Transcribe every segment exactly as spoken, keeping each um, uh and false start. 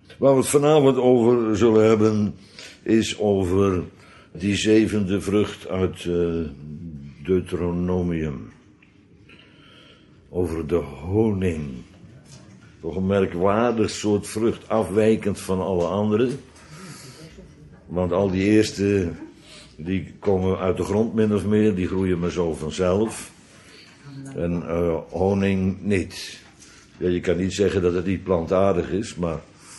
Waar we het vanavond over zullen hebben, is over die zevende vrucht uit uh, Deuteronomium. Over de honing. Toch een merkwaardig soort vrucht, afwijkend van alle andere. Want al die eerste, die komen uit de grond min of meer, die groeien maar zo vanzelf. En uh, honing niet. Ja, je kan niet zeggen dat het niet plantaardig is, maar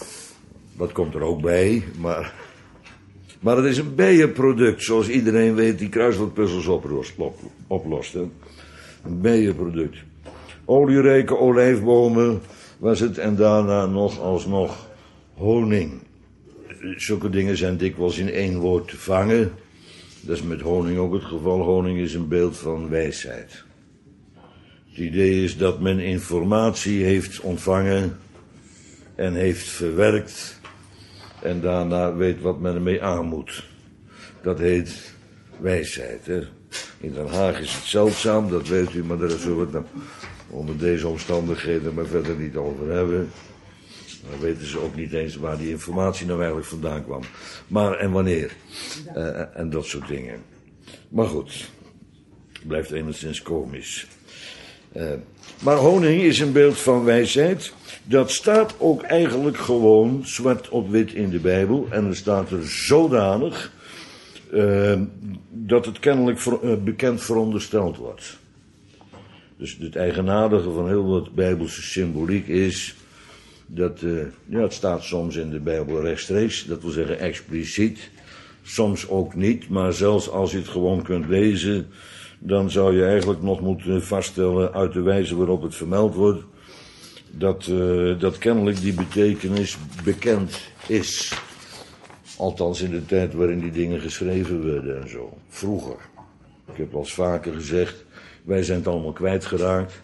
dat komt er ook bij. Maar, maar het is een bijenproduct, zoals iedereen weet die kruiswoordpuzzels oplost. oplost hè. Een bijenproduct. Olierijke olijfbomen was het en daarna nog alsnog honing. Zulke dingen zijn dikwijls in één woord te vangen. Dat is met honing ook het geval. Honing is een beeld van wijsheid. Het idee is dat men informatie heeft ontvangen en heeft verwerkt en daarna weet wat men ermee aan moet. Dat heet wijsheid. Hè? In Den Haag is het zeldzaam, dat weet u, maar daar zullen we het nou onder deze omstandigheden maar verder niet over hebben. Dan weten ze ook niet eens waar die informatie nou eigenlijk vandaan kwam. Maar en wanneer. Uh, en dat soort dingen. Maar goed, blijft enigszins komisch. Uh, maar honing is een beeld van wijsheid. Dat staat ook eigenlijk gewoon zwart op wit in de Bijbel. En er staat er zodanig uh, dat het kennelijk ver, uh, bekend verondersteld wordt. Dus het eigenaardige van heel wat Bijbelse symboliek is dat, uh, ja, het staat soms in de Bijbel rechtstreeks, dat wil zeggen expliciet, soms ook niet, maar zelfs als je het gewoon kunt lezen, dan zou je eigenlijk nog moeten vaststellen uit de wijze waarop het vermeld wordt, dat, uh, dat kennelijk die betekenis bekend is. Althans in de tijd waarin die dingen geschreven werden en zo. Vroeger. Ik heb al eens vaker gezegd, wij zijn het allemaal kwijtgeraakt.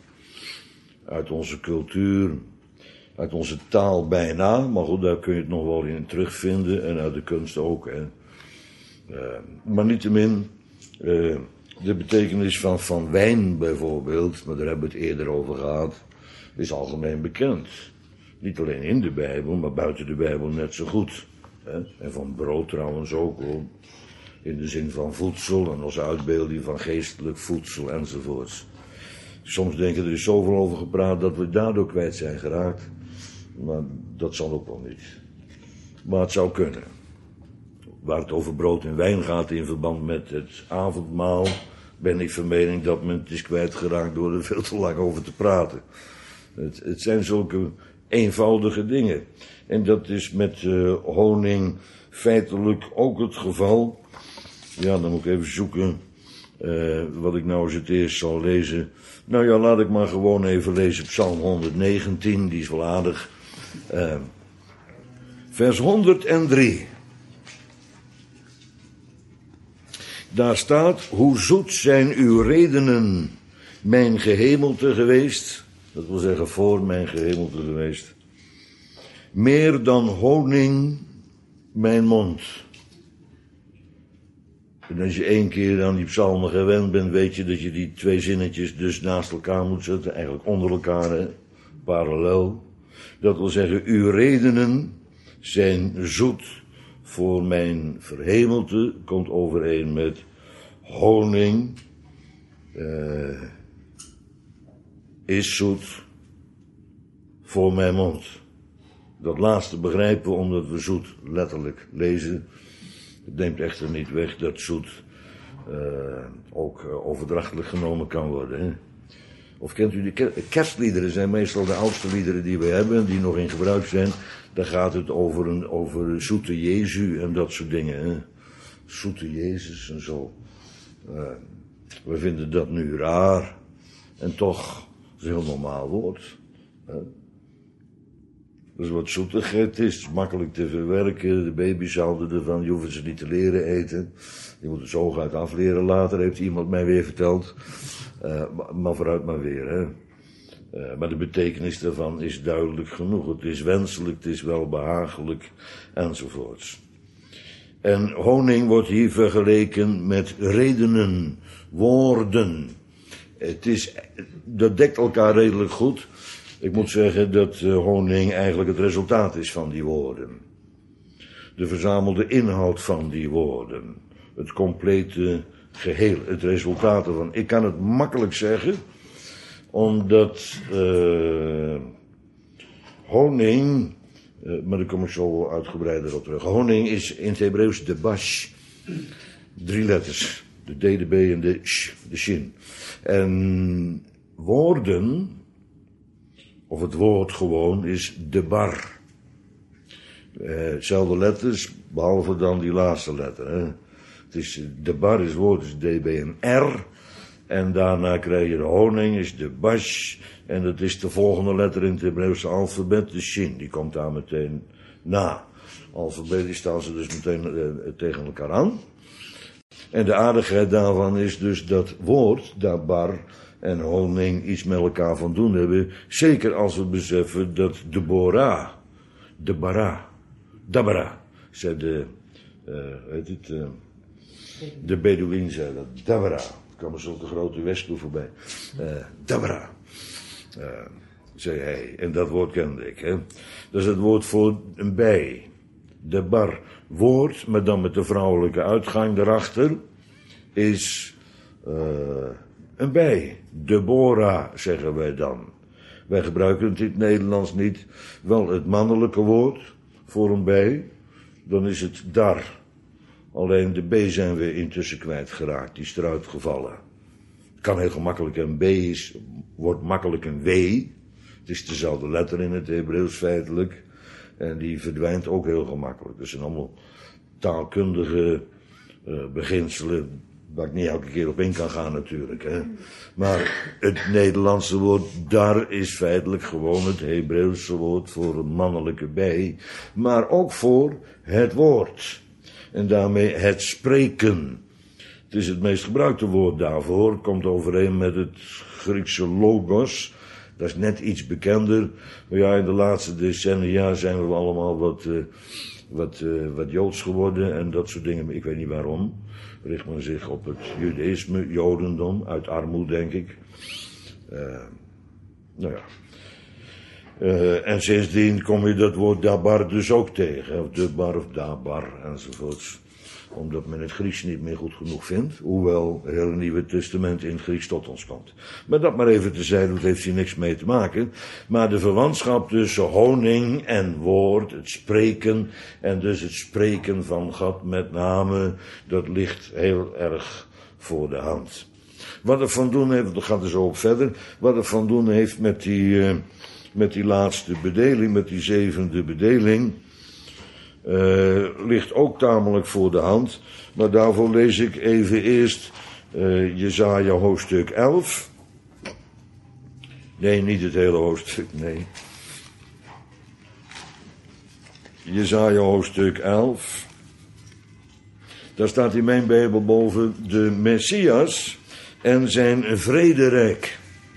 Uit onze cultuur, uit onze taal bijna, maar goed, daar kun je het nog wel in terugvinden. En uit de kunst ook. Hè. Uh, maar niettemin, uh, de betekenis van, van wijn bijvoorbeeld, maar daar hebben we het eerder over gehad, is algemeen bekend. Niet alleen in de Bijbel, maar buiten de Bijbel net zo goed. Hè. En van brood trouwens ook hoor. In de zin van voedsel en als uitbeelding van geestelijk voedsel enzovoorts. Soms denken er is zoveel over gepraat dat we daardoor kwijt zijn geraakt. Maar dat zal ook wel niet. Maar het zou kunnen. Waar het over brood en wijn gaat in verband met het avondmaal, ben ik van mening dat men het is kwijtgeraakt door er veel te lang over te praten. Het, het zijn zulke eenvoudige dingen. En dat is met uh, honing feitelijk ook het geval. Ja, dan moet ik even zoeken uh, wat ik nou eens het eerst zal lezen. Nou ja, laat ik maar gewoon even lezen Psalm honderdnegentien, die is wel aardig. Uh, vers honderddrie. Daar staat, hoe zoet zijn uw redenen, mijn gehemelte geweest. Dat wil zeggen, voor mijn gehemelte geweest. Meer dan honing, mijn mond. En als je één keer aan die psalmen gewend bent, weet je dat je die twee zinnetjes dus naast elkaar moet zetten. Eigenlijk onder elkaar, hè? Parallel. Dat wil zeggen, uw redenen zijn zoet voor mijn verhemelte. Komt overeen met honing. Uh, is zoet voor mijn mond. Dat laatste begrijpen we omdat we zoet letterlijk lezen. Het neemt echter niet weg dat zoet uh, ook uh, overdrachtelijk genomen kan worden. Hè? Of kent u de ker- kerstliederen? Zijn meestal de oudste liederen die we hebben, die nog in gebruik zijn. Daar gaat het over, een, over zoete Jezus en dat soort dingen. Hè? Zoete Jezus en zo. Uh, we vinden dat nu raar. En toch is het een heel normaal woord. Hè? Dus wat zoetigheid is, het is makkelijk te verwerken. De baby's houden ervan, je hoeft ze niet te leren eten. Je moet het zo hooguit afleren later, heeft iemand mij weer verteld. Uh, maar, maar vooruit maar weer, hè. Uh, maar de betekenis daarvan is duidelijk genoeg. Het is wenselijk, het is welbehagelijk, enzovoorts. En honing wordt hier vergeleken met redenen, woorden. Het is, dat dekt elkaar redelijk goed. Ik moet zeggen dat uh, honing eigenlijk het resultaat is van die woorden. De verzamelde inhoud van die woorden. Het complete geheel, het resultaat ervan. Ik kan het makkelijk zeggen, omdat uh, honing, uh, maar daar kom ik zo wel uitgebreider op terug. Honing is in het Hebreeuws de bash. Drie letters. De D, de B en de sh, de shin. En woorden, of het woord gewoon, is de bar. Uh, zelfde letters, behalve dan die laatste letter. Hè. Het is, de bar is woord, is D, B en R. En daarna krijg je de honing, is de bash. En dat is de volgende letter in het Hebreeuwse alfabet, de shin. Die komt daar meteen na. Alfabetisch staan ze dus meteen uh, tegen elkaar aan. En de aardigheid daarvan is dus dat woord, dat bar en honing iets met elkaar van doen hebben. Zeker als we beseffen dat de Bora, de bara, dabara, zei de, uh, weet het, uh, de Bedouin zei dat, dabara. Er kwam zulke grote wespen voorbij. Uh, dabara, uh, zei hij. En dat woord kende ik. Hè. Dat is het woord voor een bij. De bar, woord, maar dan met de vrouwelijke uitgang erachter, is uh, een bij. Deborah, zeggen wij dan. Wij gebruiken het in het Nederlands niet. Wel het mannelijke woord voor een bij, dan is het dar. Alleen de B zijn we intussen kwijtgeraakt, die is eruit gevallen. Het kan heel gemakkelijk een B is, wordt makkelijk een W. Het is dezelfde letter in het Hebreeuws feitelijk. En die verdwijnt ook heel gemakkelijk. Dat zijn allemaal taalkundige uh, beginselen waar ik niet elke keer op in kan gaan natuurlijk. Hè. Maar het Nederlandse woord dar is feitelijk gewoon het Hebreeuwse woord voor een mannelijke bij. Maar ook voor het woord. En daarmee het spreken. Het is het meest gebruikte woord daarvoor. Het komt overeen met het Griekse logos. Dat is net iets bekender. Maar ja, in de laatste decennia zijn we allemaal wat, uh, wat, uh, wat joods geworden en dat soort dingen. Ik weet niet waarom. Richt men zich op het judaïsme, jodendom, uit armoede denk ik. Uh, nou ja. Uh, en sindsdien kom je dat woord dabar dus ook tegen. Of debar of dabar enzovoorts. Omdat men het Grieks niet meer goed genoeg vindt. Hoewel het hele Nieuwe Testament in het Grieks tot ons komt. Maar dat maar even tezijde, dat heeft hier niks mee te maken. Maar de verwantschap tussen honing en woord, het spreken. En dus het spreken van God met name, dat ligt heel erg voor de hand. Wat er van doen heeft, dat gaat er zo op verder. Wat er van doen heeft met die, uh, met die laatste bedeling, met die zevende bedeling. Uh, ligt ook tamelijk voor de hand. Maar daarvoor lees ik even eerst uh, Jesaja hoofdstuk elf. Nee, niet het hele hoofdstuk, nee. Jesaja hoofdstuk elf. Daar staat in mijn Bijbel boven de Messias en zijn vrederijk.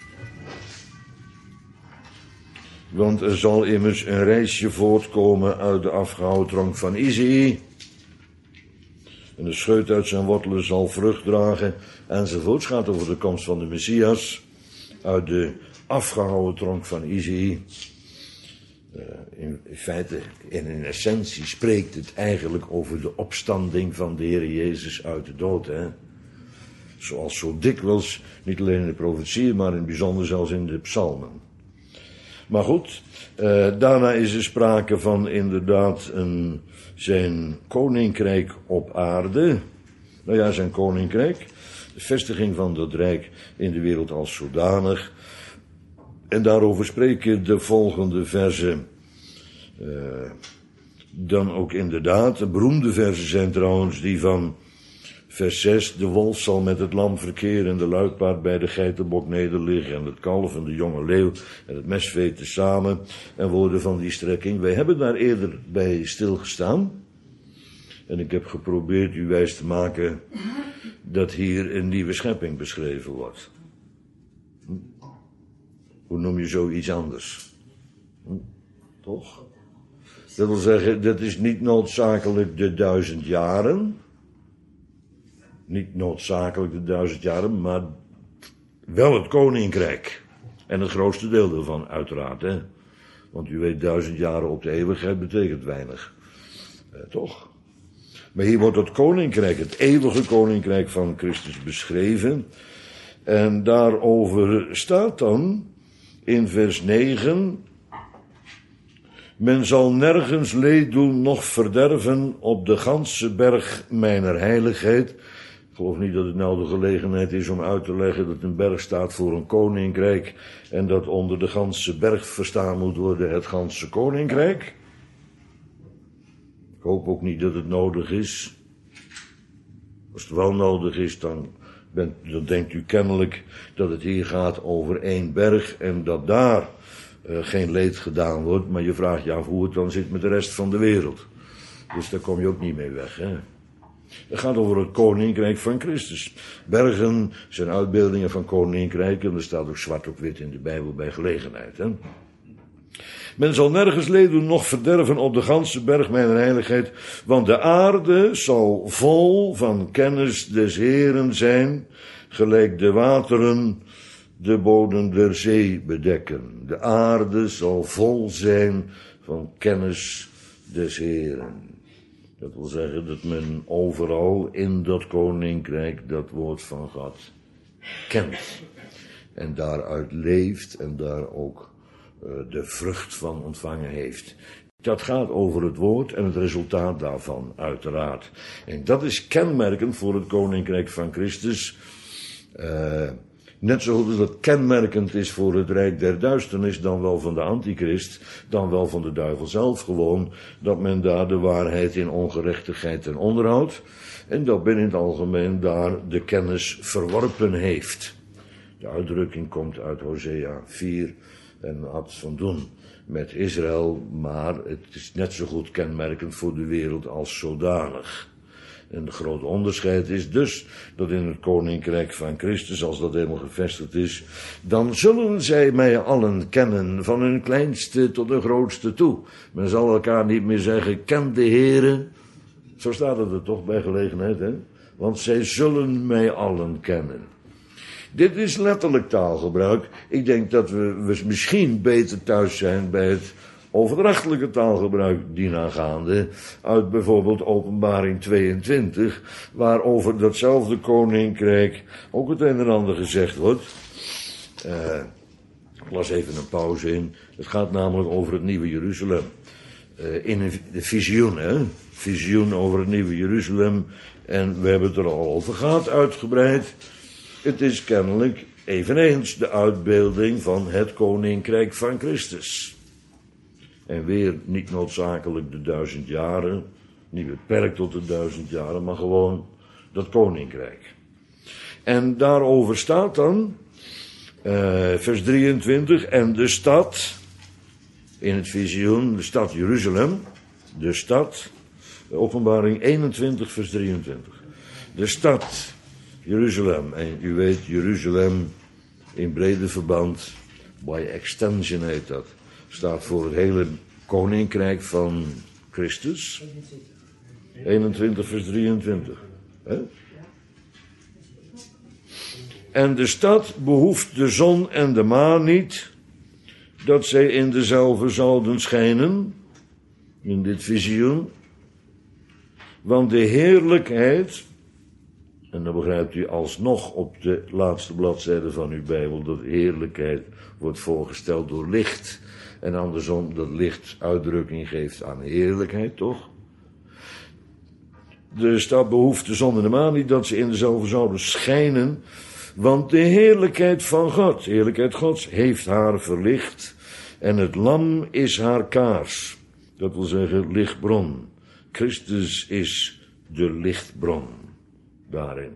Want er zal immers een reisje voortkomen uit de afgehouwen tronk van Isaïe. En de scheut uit zijn wortelen zal vrucht dragen. Enzovoorts. Het gaat over de komst van de Messias. Uit de afgehouwen tronk van Isaïe. Uh, in, in feite, en in essentie spreekt het eigenlijk over de opstanding van de Heer Jezus uit de dood. Hè? Zoals zo dikwijls, niet alleen in de profetieën, maar in het bijzonder zelfs in de psalmen. Maar goed, uh, daarna is er sprake van inderdaad een, zijn koninkrijk op aarde. Nou ja, zijn koninkrijk. De vestiging van dat rijk in de wereld als zodanig. En daarover spreken de volgende versen. Uh, dan ook inderdaad, de beroemde versen zijn trouwens die van vers zes. De wolf zal met het lam verkeren en de luipaard bij de geitenbok nederliggen en het kalf en de jonge leeuw en het mesvee tezamen en woorden van die strekking. Wij hebben daar eerder bij stilgestaan en ik heb geprobeerd u wijs te maken dat hier een nieuwe schepping beschreven wordt. Hm? Hoe noem je zoiets anders? Hm? Toch? Dat wil zeggen, dat is niet noodzakelijk de duizend jaren. Niet noodzakelijk de duizend jaren, maar wel het koninkrijk. En het grootste deel daarvan, uiteraard, hè. Want u weet, duizend jaren op de eeuwigheid betekent weinig. Eh, toch? Maar hier wordt het koninkrijk, het eeuwige koninkrijk van Christus beschreven. En daarover staat dan in vers negen... Men zal nergens leed doen, noch verderven op de ganse berg mijner heiligheid. Ik geloof niet dat het nou de gelegenheid is om uit te leggen dat een berg staat voor een koninkrijk en dat onder de ganse berg verstaan moet worden het ganse koninkrijk. Ik hoop ook niet dat het nodig is. Als het wel nodig is, dan, bent, dan denkt u kennelijk dat het hier gaat over één berg en dat daar uh, geen leed gedaan wordt, maar je vraagt je af hoe het dan zit met de rest van de wereld. Dus daar kom je ook niet mee weg, hè. Het gaat over het koninkrijk van Christus. Bergen zijn uitbeeldingen van koninkrijken. En er staat ook zwart op wit in de Bijbel bij gelegenheid. Hè? Men zal nergens leed doen, noch verderven op de ganse berg mijner heiligheid. Want de aarde zal vol van kennis des Heeren zijn. Gelijk de wateren de bodem der zee bedekken. De aarde zal vol zijn van kennis des Heeren. Dat wil zeggen dat men overal in dat koninkrijk dat woord van God kent. En daaruit leeft en daar ook uh, de vrucht van ontvangen heeft. Dat gaat over het woord en het resultaat daarvan, uiteraard. En dat is kenmerkend voor het koninkrijk van Christus. Uh, Net zoals dat kenmerkend is voor het rijk der duisternis, dan wel van de antichrist, dan wel van de duivel zelf gewoon, dat men daar de waarheid in ongerechtigheid ten onderhoudt, en dat men in het algemeen daar de kennis verworpen heeft. De uitdrukking komt uit Hosea vier en had van doen met Israël, maar het is net zo goed kenmerkend voor de wereld als zodanig. En het grote onderscheid is dus dat in het koninkrijk van Christus, als dat helemaal gevestigd is, dan zullen zij mij allen kennen, van hun kleinste tot de grootste toe. Men zal elkaar niet meer zeggen, ken de Heere. Zo staat het er toch bij gelegenheid, hè? Want zij zullen mij allen kennen. Dit is letterlijk taalgebruik. Ik denk dat we, we misschien beter thuis zijn bij het overdrachtelijke taalgebruik dienaangaande, uit bijvoorbeeld Openbaring tweeëntwintig, waar over datzelfde koninkrijk ook het een en ander gezegd wordt. Uh, ik las even een pauze in. Het gaat namelijk over het nieuwe Jeruzalem. Uh, in een de visioen, hè? Visioen over het nieuwe Jeruzalem. En we hebben het er al over gehad, uitgebreid. Het is kennelijk eveneens de uitbeelding van het koninkrijk van Christus. En weer niet noodzakelijk de duizend jaren, niet beperkt tot de duizend jaren, maar gewoon dat koninkrijk. En daarover staat dan, uh, vers drieëntwintig, en de stad, in het visioen, de stad Jeruzalem, de stad, Openbaring eenentwintig, vers drieëntwintig. De stad Jeruzalem, en u weet, Jeruzalem in brede verband, by extension heet dat, staat voor het hele koninkrijk van Christus. eenentwintig vers drieëntwintig. He? En de stad behoeft de zon en de maan niet, dat zij in dezelfde zouden schijnen, in dit visioen. Want de heerlijkheid, en dan begrijpt u alsnog op de laatste bladzijde van uw Bijbel, dat heerlijkheid wordt voorgesteld door licht. En andersom, dat licht uitdrukking geeft aan heerlijkheid, toch? De stad behoeft de zon en de maan niet, dat ze in dezelfde zouden schijnen. Want de heerlijkheid van God, de heerlijkheid Gods, heeft haar verlicht. En het lam is haar kaars. Dat wil zeggen lichtbron. Christus is de lichtbron daarin.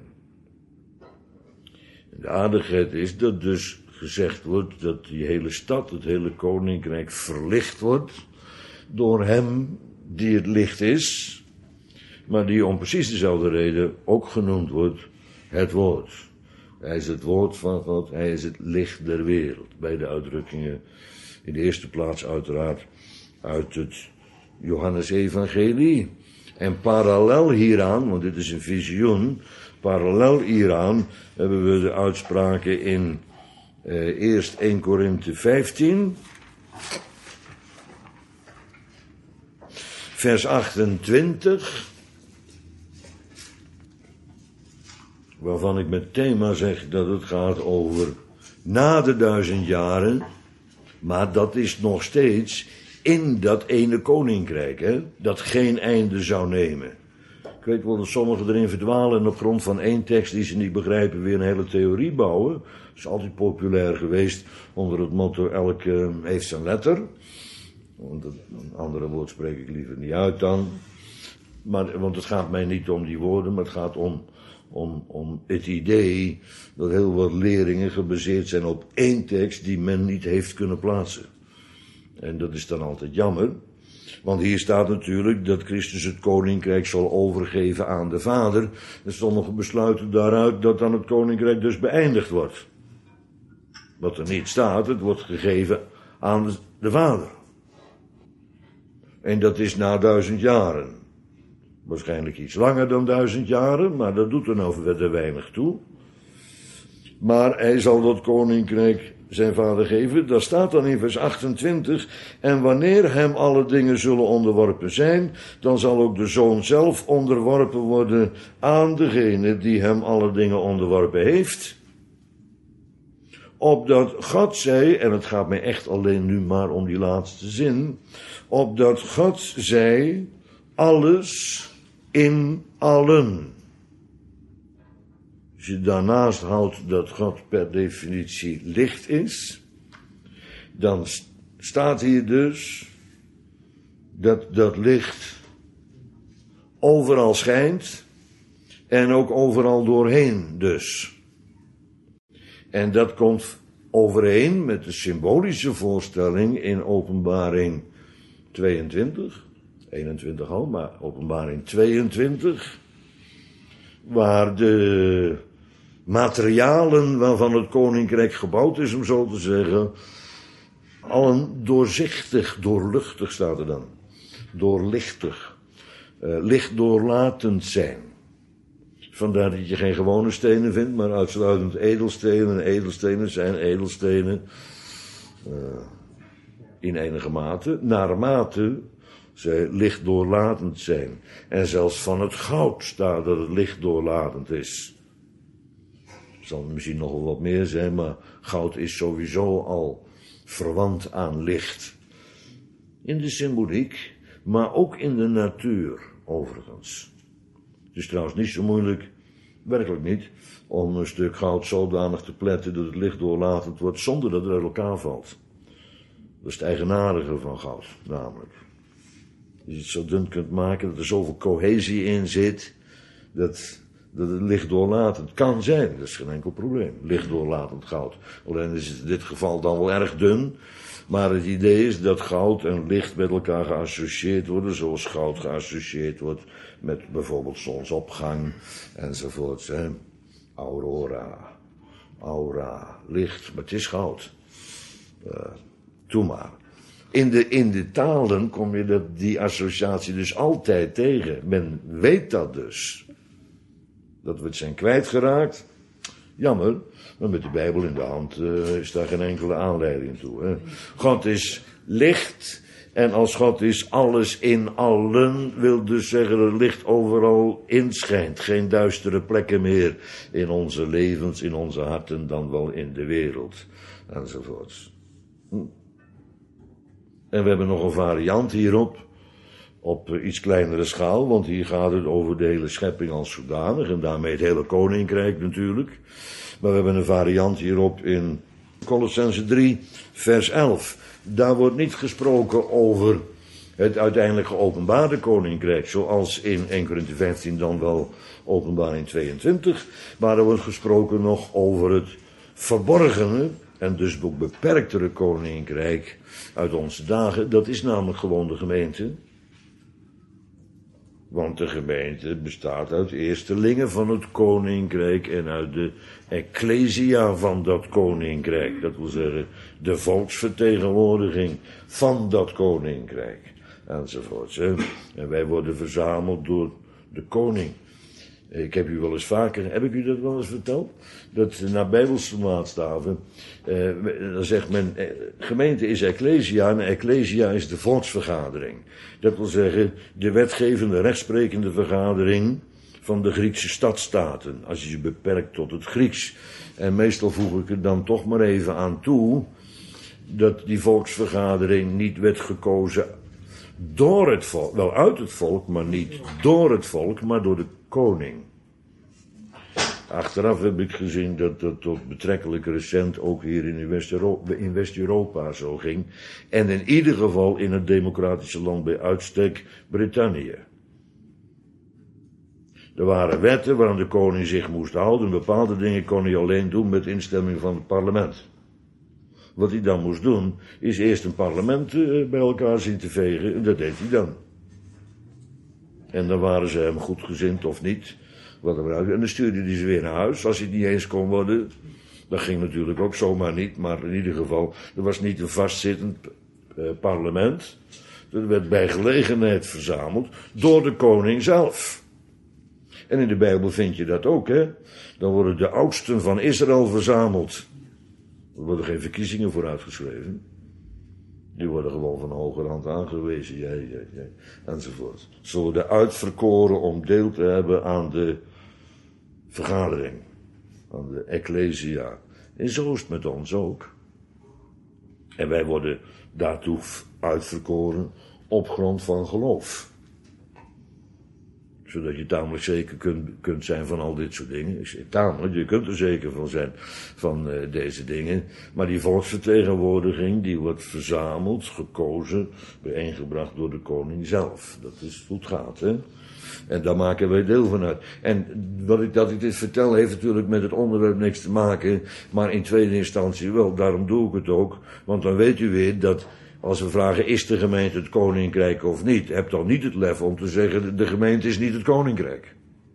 De aardigheid is dat dus gezegd wordt dat die hele stad, het hele koninkrijk verlicht wordt door hem die het licht is, maar die om precies dezelfde reden ook genoemd wordt het woord. Hij is het woord van God, hij is het licht der wereld. Beide uitdrukkingen in de eerste plaats uiteraard uit het Johannes-evangelie. En parallel hieraan, want dit is een visioen, parallel hieraan hebben we de uitspraken in Uh, eerst Eerste Korinthe vijftien. Vers achtentwintig. Waarvan ik met thema zeg dat het gaat over na de duizend jaren. Maar dat is nog steeds in dat ene koninkrijk, hè, dat geen einde zou nemen. Ik weet wel dat sommigen erin verdwalen en op grond van één tekst die ze niet begrijpen weer een hele theorie bouwen. Dat is altijd populair geweest onder het motto elk uh, heeft zijn letter. Want het, een andere woord spreek ik liever niet uit dan. Maar, want het gaat mij niet om die woorden, maar het gaat om, om, om het idee dat heel wat leringen gebaseerd zijn op één tekst die men niet heeft kunnen plaatsen. En dat is dan altijd jammer. Want hier staat natuurlijk dat Christus het koninkrijk zal overgeven aan de Vader. En sommigen besluiten daaruit dat dan het koninkrijk dus beëindigd wordt. Wat er niet staat, het wordt gegeven aan de Vader. En dat is na duizend jaren. Waarschijnlijk iets langer dan duizend jaren, maar dat doet er nou verder weinig toe. Maar hij zal dat koninkrijk zijn Vader geven. Dat staat dan in vers achtentwintig. En wanneer hem alle dingen zullen onderworpen zijn, dan zal ook de Zoon zelf onderworpen worden aan degene die hem alle dingen onderworpen heeft. Opdat God zei, en het gaat mij echt alleen nu maar om die laatste zin, opdat God zei, alles in allen. Als je daarnaast houdt dat God per definitie licht is, dan staat hier dus dat dat licht overal schijnt en ook overal doorheen dus. En dat komt overeen met de symbolische voorstelling in Openbaring tweeëntwintig, eenentwintig al, maar Openbaring tweeëntwintig, waar de materialen waarvan het koninkrijk gebouwd is, om zo te zeggen, allen doorzichtig, doorluchtig staat er dan, doorlichtig, uh, lichtdoorlatend zijn. Vandaar dat je geen gewone stenen vindt, maar uitsluitend edelstenen. En edelstenen zijn edelstenen uh, in enige mate, naarmate ze lichtdoorlatend zijn. En zelfs van het goud staat dat het lichtdoorlatend is. Er zal misschien nog wel wat meer zijn, maar goud is sowieso al verwant aan licht. In de symboliek, maar ook in de natuur, overigens. Het is trouwens niet zo moeilijk, werkelijk niet, om een stuk goud zodanig te pletten dat het lichtdoorlatend wordt, zonder dat het uit elkaar valt. Dat is het eigenaardige van goud, namelijk. Als je het zo dun kunt maken, dat er zoveel cohesie in zit, dat, dat het lichtdoorlatend kan zijn. Dat is geen enkel probleem, lichtdoorlatend goud. Alleen is het in dit geval dan wel erg dun, maar het idee is dat goud en licht met elkaar geassocieerd worden, zoals goud geassocieerd wordt met bijvoorbeeld zonsopgang enzovoort. Hè. Aurora, aura, licht, maar het is goud. Uh, doe maar. In de, in de talen kom je dat, die associatie dus altijd tegen. Men weet dat dus. Dat we het zijn kwijtgeraakt. Jammer, maar met de Bijbel in de hand uh, is daar geen enkele aanleiding toe. Hè. God is licht. En als God is alles in allen, wil dus zeggen dat het licht overal inschijnt. Geen duistere plekken meer in onze levens, in onze harten, dan wel in de wereld. Enzovoorts. Hm. En we hebben nog een variant hierop, op iets kleinere schaal, want hier gaat het over de hele schepping als zodanig, en daarmee het hele koninkrijk natuurlijk. Maar we hebben een variant hierop in Kolossenzen drie, vers elf. Daar wordt niet gesproken over het uiteindelijk geopenbaarde koninkrijk, zoals in Eerste Korinthe vijftien dan wel Openbaring tweeëntwintig, maar er wordt gesproken nog over het verborgene, en dus ook beperktere koninkrijk uit onze dagen. Dat is namelijk gewoon de gemeente. Want de gemeente bestaat uit eerstelingen van het koninkrijk en uit de ecclesia van dat koninkrijk. Dat wil zeggen, de volksvertegenwoordiging van dat koninkrijk. Enzovoorts. Hè. En wij worden verzameld door de koning. Ik heb u wel eens vaker, heb ik u dat wel eens verteld? Dat naar Bijbelse maatstaven, eh, dan zegt men, eh, gemeente is ecclesia en ecclesia is de volksvergadering. Dat wil zeggen, de wetgevende, rechtsprekende vergadering van de Griekse stadstaten. Als je je beperkt tot het Grieks. En meestal voeg ik er dan toch maar even aan toe, dat die volksvergadering niet werd gekozen door het volk, wel uit het volk, maar niet door het volk, maar door de koning. Achteraf heb ik gezien dat dat tot betrekkelijk recent ook hier in West-Europa, in West-Europa zo ging. En in ieder geval in het democratische land bij uitstek Brittannië. Er waren wetten waaraan de koning zich moest houden. Bepaalde dingen kon hij alleen doen met instemming van het parlement. Wat hij dan moest doen, is eerst een parlement bij elkaar zien te vegen. En dat deed hij dan. En dan waren ze hem goedgezind of niet. Wat er uit. En dan stuurde hij ze weer naar huis, als hij het niet eens kon worden. Dat ging natuurlijk ook zomaar niet, maar in ieder geval, er was niet een vastzittend eh, parlement. Dat werd bij gelegenheid verzameld door de koning zelf. En in de Bijbel vind je dat ook, hè. Dan worden de oudsten van Israël verzameld. Er worden geen verkiezingen voor uitgeschreven. Die worden gewoon van hogerhand aangewezen, jij, jij, jij, enzovoort. Ze worden uitverkoren om deel te hebben aan de vergadering, aan de ecclesia. En zo is het met ons ook. En wij worden daartoe uitverkoren op grond van geloof. Zodat je tamelijk zeker kunt, kunt zijn van al dit soort dingen. Ik zeg tamelijk, je kunt er zeker van zijn van uh, deze dingen. Maar die volksvertegenwoordiging, die wordt verzameld, gekozen, bijeengebracht door de koning zelf. Dat is hoe het gaat, hè. En daar maken wij deel van uit. En wat ik, dat ik dit vertel, heeft natuurlijk met het onderwerp niks te maken. Maar in tweede instantie wel, daarom doe ik het ook. Want dan weet u weer dat, als we vragen, is de gemeente het koninkrijk of niet? Heb dan niet het lef om te zeggen, de gemeente is niet het koninkrijk.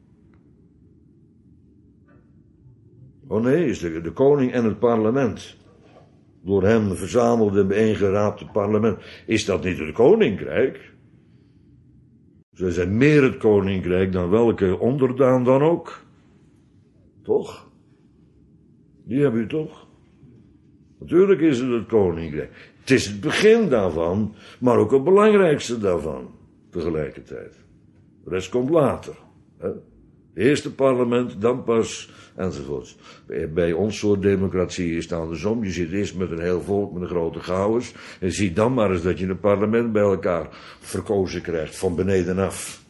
Oh nee, is de, de koning en het parlement. Door hem verzameld en bijeengeraapte parlement. Is dat niet het koninkrijk? Zij zijn meer het koninkrijk dan welke onderdaan dan ook. Toch? Die hebben u toch? Natuurlijk is het het koninkrijk. Het is het begin daarvan, maar ook het belangrijkste daarvan, tegelijkertijd. De rest komt later. Hè? Eerst het parlement, dan pas, enzovoorts. Bij, bij ons soort democratie is het andersom. Je zit eerst met een heel volk, met een grote chaos, en zie dan maar eens dat je een parlement bij elkaar verkozen krijgt, van beneden af.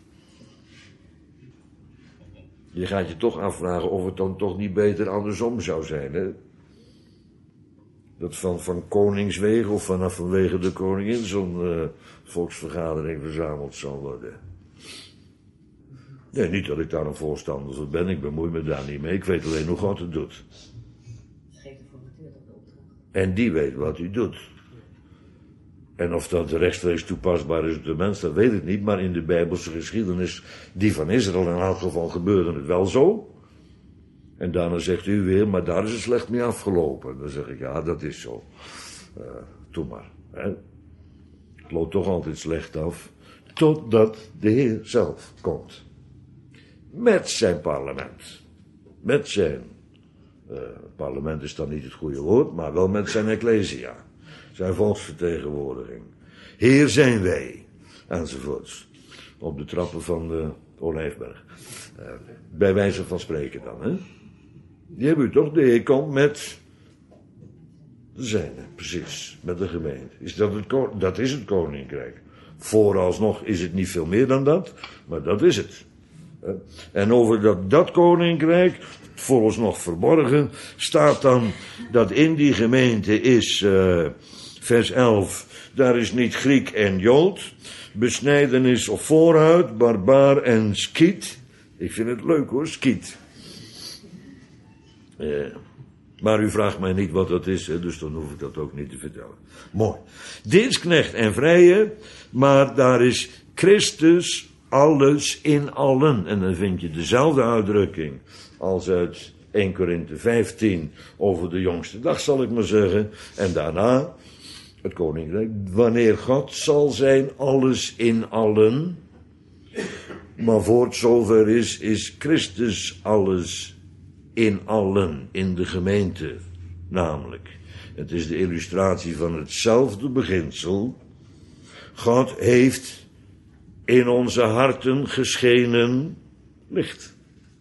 Je gaat je toch afvragen of het dan toch niet beter andersom zou zijn, hè? Dat van, van koningswege of vanaf vanwege de koningin zo'n uh, volksvergadering verzameld zal worden. Nee, niet dat ik daar een voorstander van ben, ik bemoei me daar niet mee, ik weet alleen hoe God het doet. En die weet wat hij doet. En of dat rechtstreeks toepasbaar is op de mens, dat weet ik niet, maar in de Bijbelse geschiedenis, die van Israël in elk geval, gebeurde het wel zo. En daarna zegt u weer, maar daar is het slecht mee afgelopen. Dan zeg ik, ja, dat is zo. Uh, doe maar. Hè. Het loopt toch altijd slecht af. Totdat de Heer zelf komt. Met zijn parlement. Met zijn... Uh, parlement is dan niet het goede woord, maar wel met zijn ecclesia. Zijn volksvertegenwoordiging. Heer zijn wij. Enzovoorts. Op de trappen van de Olijfberg. Uh, bij wijze van spreken dan, hè. Die hebben u toch? De Heer komt met de zijne, precies, met de gemeente. Is dat, het, dat is het koninkrijk. Vooralsnog is het niet veel meer dan dat, maar dat is het. En over dat, dat koninkrijk, vooralsnog verborgen, staat dan dat in die gemeente is, uh, vers elf, daar is niet Griek en Jood, besnijdenis of voorhuid, barbaar en Skiet. Ik vind het leuk hoor, Skiet. Uh, maar u vraagt mij niet wat dat is, hè, dus dan hoef ik dat ook niet te vertellen. Mooi. Dienstknecht en vrije, maar daar is Christus alles in allen. En dan vind je dezelfde uitdrukking als uit Eerste Korinthe vijftien over de jongste dag, zal ik maar zeggen. En daarna het koninkrijk. Wanneer God zal zijn alles in allen. Maar voor het zover is, is Christus alles in allen, in de gemeente, namelijk. Het is de illustratie van hetzelfde beginsel. God heeft in onze harten geschenen licht.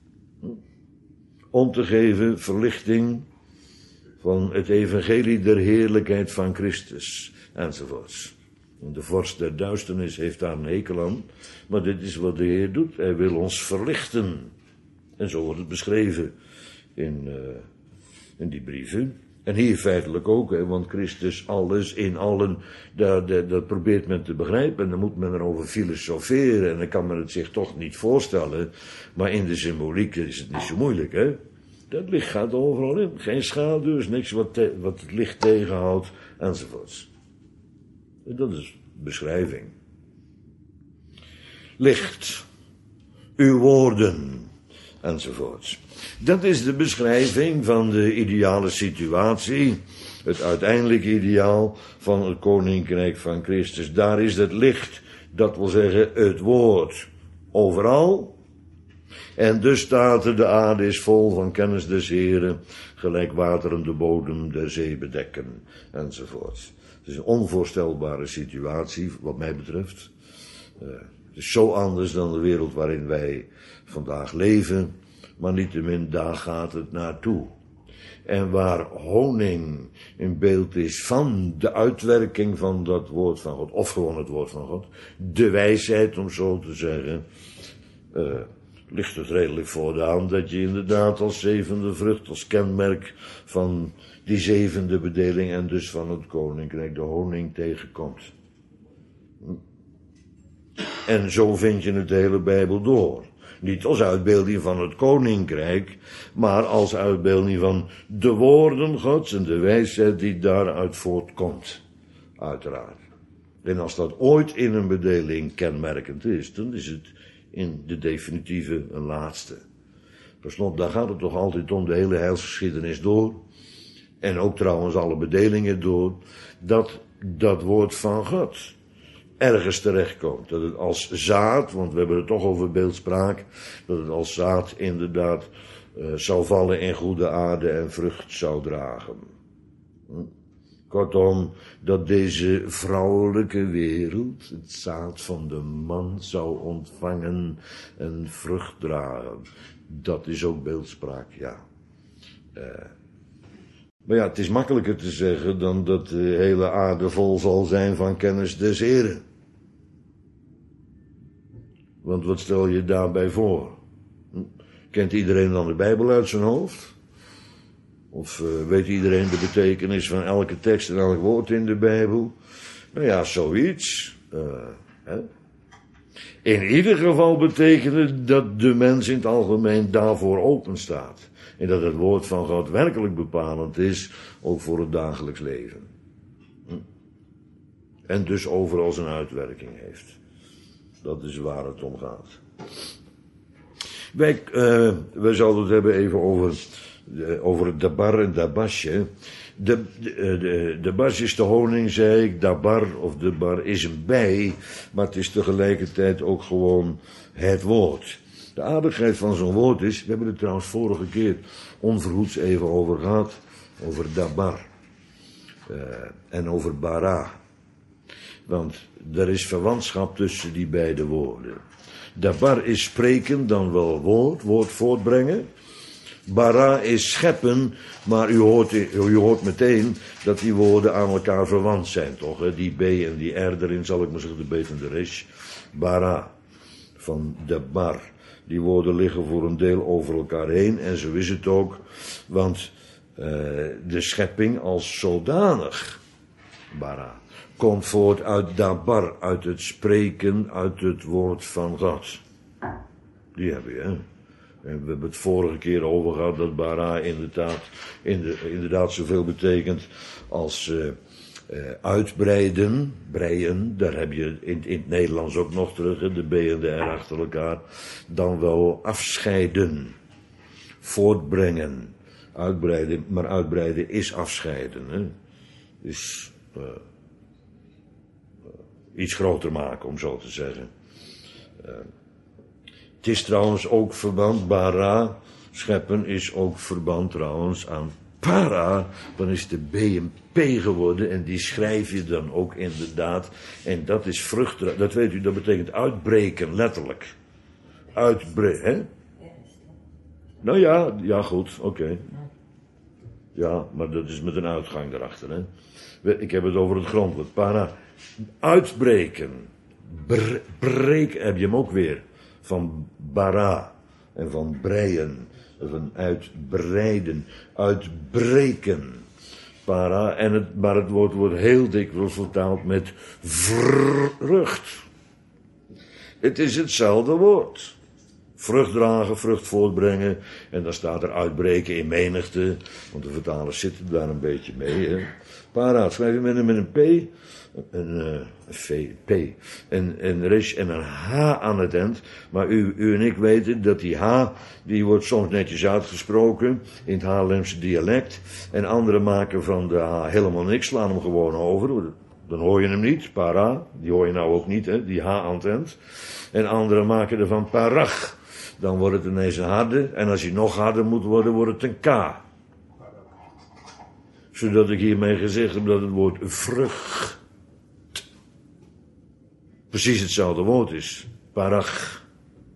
Om te geven verlichting van het evangelie der heerlijkheid van Christus, enzovoorts. De vorst der duisternis heeft daar een hekel aan, maar dit is wat de Heer doet. Hij wil ons verlichten. En zo wordt het beschreven in, uh, in die brieven. En hier feitelijk ook, hè, want Christus alles in allen, dat, dat, dat probeert men te begrijpen. En dan moet men erover filosoferen en dan kan men het zich toch niet voorstellen. Maar in de symboliek is het niet zo moeilijk, hè. Dat licht gaat overal in. Geen schaduw, niks wat, te, wat het licht tegenhoudt, enzovoorts. En dat is beschrijving. Licht, uw woorden, enzovoorts. Dat is de beschrijving van de ideale situatie, het uiteindelijke ideaal van het koninkrijk van Christus. Daar is het licht, dat wil zeggen het woord, overal. En dus staat er, de aarde is vol van kennis des Heren, gelijk wateren de bodem der zee bedekken, enzovoorts. Het is een onvoorstelbare situatie, wat mij betreft. Uh, het is zo anders dan de wereld waarin wij vandaag leven, maar niettemin, daar gaat het naartoe. En waar honing in beeld is van de uitwerking van dat woord van God, of gewoon het woord van God, de wijsheid, om zo te zeggen, uh, ligt het redelijk voor de hand dat je inderdaad als zevende vrucht, als kenmerk van die zevende bedeling en dus van het koninkrijk de honing tegenkomt. En zo vind je het de hele Bijbel door. Niet als uitbeelding van het koninkrijk, maar als uitbeelding van de woorden Gods en de wijsheid die daaruit voortkomt. Uiteraard. En als dat ooit in een bedeling kenmerkend is, dan is het in de definitieve een laatste. Per slot, daar gaat het toch altijd om, de hele heilsgeschiedenis door. En ook trouwens alle bedelingen door, dat dat woord van God ergens terechtkomt. Dat het als zaad, want we hebben het toch over beeldspraak, dat het als zaad inderdaad uh, zou vallen in goede aarde en vrucht zou dragen. Hm? Kortom, dat deze vrouwelijke wereld het zaad van de man zou ontvangen en vrucht dragen. Dat is ook beeldspraak, ja. Uh, maar ja, het is makkelijker te zeggen dan dat de hele aarde vol zal zijn van kennis des Heren. Want wat stel je daarbij voor? Hm? Kent iedereen dan de Bijbel uit zijn hoofd? Of uh, weet iedereen de betekenis van elke tekst en elk woord in de Bijbel? Nou ja, zoiets. Uh, hè? In ieder geval betekent het dat de mens in het algemeen daarvoor open staat. En dat het woord van God werkelijk bepalend is, ook voor het dagelijks leven. Hm? En dus overal zijn uitwerking heeft. Dat is waar het om gaat. Wij, uh, wij zouden het hebben even over, uh, over het dabar en dabasje. De, de, de, de bas is de honing, zei ik. Dabar of dabar is een bij, maar het is tegelijkertijd ook gewoon het woord. De aardigheid van zo'n woord is, we hebben het trouwens vorige keer onverhoeds even over gehad, over dabar uh, en over bara. Want er is verwantschap tussen die beide woorden. Dabar is spreken, dan wel woord, woord voortbrengen. Bara is scheppen, maar u hoort, u hoort meteen dat die woorden aan elkaar verwant zijn, toch? Hè? Die B en die R erin, zal ik maar zeggen, de B van de resh. Bara, van dabar. Die woorden liggen voor een deel over elkaar heen, en zo is het ook, want uh, de schepping als zodanig, bara, komt voort uit dabar, uit het spreken, uit het woord van God. Die heb je, hè. En we hebben het vorige keer over gehad dat bara inderdaad, inderdaad zoveel betekent als uh, uh, uitbreiden, breien. Daar heb je in, in het Nederlands ook nog terug, hè, de B en de R achter elkaar. Dan wel afscheiden, voortbrengen, uitbreiden. Maar uitbreiden is afscheiden, hè. Is uh, uh, iets groter maken, om zo te zeggen. Uh, Het is trouwens ook verband, bara, scheppen is ook verband trouwens aan para. Dan is de B een P geworden en die schrijf je dan ook inderdaad. En dat is vrucht, dat weet u, dat betekent uitbreken, letterlijk. Uitbreken, hè? Nou ja, ja goed, oké. Okay. Ja, maar dat is met een uitgang erachter, hè. Ik heb het over het grondwoord, para. Uitbreken, Bre- breken, heb je hem ook weer. Van bara en van breien, van uitbreiden, uitbreken. Para, en het, maar het woord wordt heel dikwijls vertaald met vrucht. Het is hetzelfde woord. Vrucht dragen, vrucht voortbrengen. En dan staat er uitbreken in menigte. Want de vertalers zitten daar een beetje mee. Hè. Para, schrijf je met een, met een P. Een, uh, een V, P. En een resh en een H aan het eind. Maar u, u en ik weten dat die H, die wordt soms netjes uitgesproken. In het Haarlemse dialect. En anderen maken van de H helemaal niks. Slaan hem gewoon over. Dan hoor je hem niet. Para, die hoor je nou ook niet, hè. Die H aan het eind. En anderen maken er van parach. Dan wordt het ineens een harde. En als hij nog harder moet worden, wordt het een K. Zodat ik hiermee gezegd heb dat het woord vrucht precies hetzelfde woord is. Parach.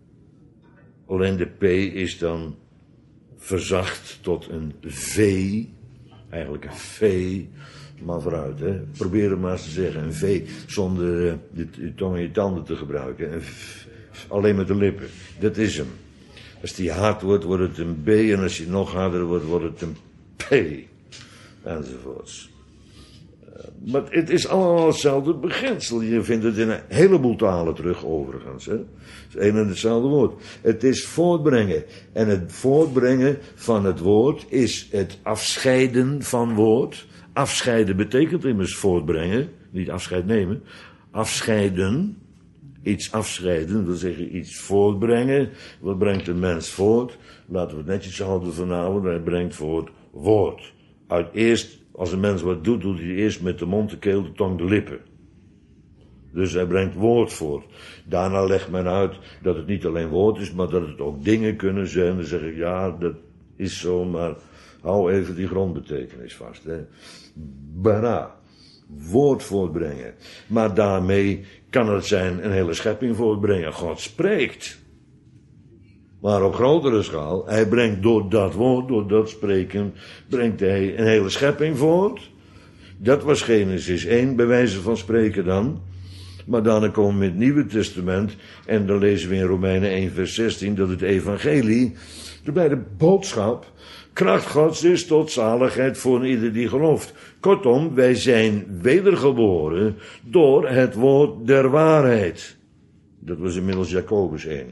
Alleen de P is dan verzacht tot een V. Eigenlijk een V. Maar vooruit, hè. Probeer het maar eens te zeggen. Een V zonder uh, de, de tong en je tanden te gebruiken. Een v, alleen met de lippen. Dat is hem. Als die hard wordt, wordt het een B. En als die nog harder wordt, wordt het een P. Enzovoorts. Uh, maar het is allemaal hetzelfde beginsel. Je vindt het in een heleboel talen terug, overigens. Hè? Het is één en hetzelfde woord. Het is voortbrengen. En het voortbrengen van het woord is het afscheiden van woord. Afscheiden betekent immers voortbrengen. Niet afscheid nemen. Afscheiden. Iets afscheiden, wil zeggen iets voortbrengen. Wat brengt een mens voort? Laten we het netjes houden vanavond. Hij brengt voort woord. Uit eerst, als een mens wat doet, doet hij eerst met de mond, de keel, de tong, de lippen. Dus hij brengt woord voort. Daarna legt men uit dat het niet alleen woord is, maar dat het ook dingen kunnen zijn. Dan zeg ik, ja, dat is zo, maar hou even die grondbetekenis vast. Hè. Bara. Woord voortbrengen. Maar daarmee kan het zijn een hele schepping voortbrengen. God spreekt. Maar op grotere schaal, hij brengt door dat woord, door dat spreken, brengt hij een hele schepping voort. Dat was Genesis één, bij wijze van spreken dan. Maar dan komen we in het Nieuwe Testament, en dan lezen we in Romeinen één vers zestien, dat het evangelie, bij de boodschap, kracht Gods is tot zaligheid voor ieder die gelooft. Kortom, wij zijn wedergeboren door het woord der waarheid. Dat was inmiddels Jacobus één.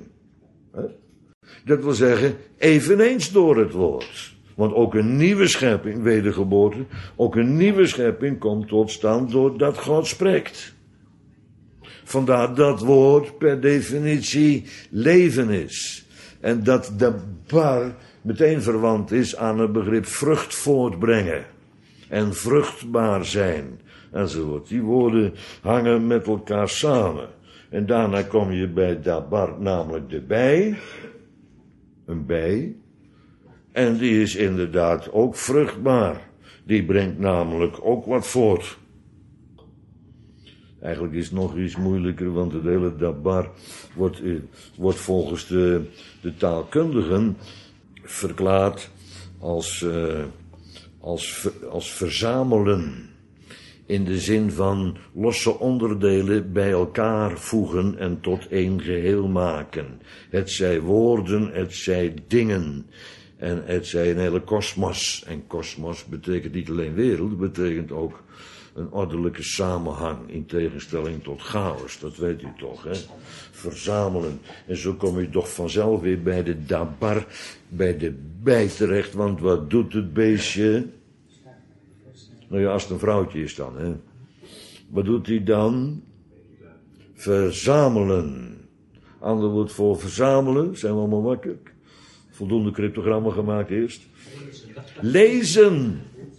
Dat wil zeggen, eveneens door het woord. Want ook een nieuwe schepping, wedergeboorte, ook een nieuwe schepping komt tot stand doordat God spreekt. Vandaar dat woord per definitie leven is. En dat de bar meteen verwant is aan het begrip vrucht voortbrengen. En vruchtbaar zijn. Enzovoort. Die woorden hangen met elkaar samen. En daarna kom je bij dabar, namelijk de bij. Een bij. En die is inderdaad ook vruchtbaar. Die brengt namelijk ook wat voort. Eigenlijk is het nog iets moeilijker, want het hele dabar wordt, wordt volgens de, de taalkundigen verklaard als, uh, als, als verzamelen. In de zin van losse onderdelen bij elkaar voegen en tot één geheel maken. Het zij woorden, het zij dingen. En het zij een hele kosmos. En kosmos betekent niet alleen wereld, het betekent ook een ordelijke samenhang. In tegenstelling tot chaos, dat weet u toch, hè? Verzamelen. En zo kom je toch vanzelf weer bij de dabar, bij de bij terecht. Want wat doet het beestje? Nou ja, als het een vrouwtje is dan, hè. Wat doet hij dan? Verzamelen. Ander woord voor verzamelen, zijn we allemaal wakker? Voldoende cryptogrammen gemaakt eerst. Lezen.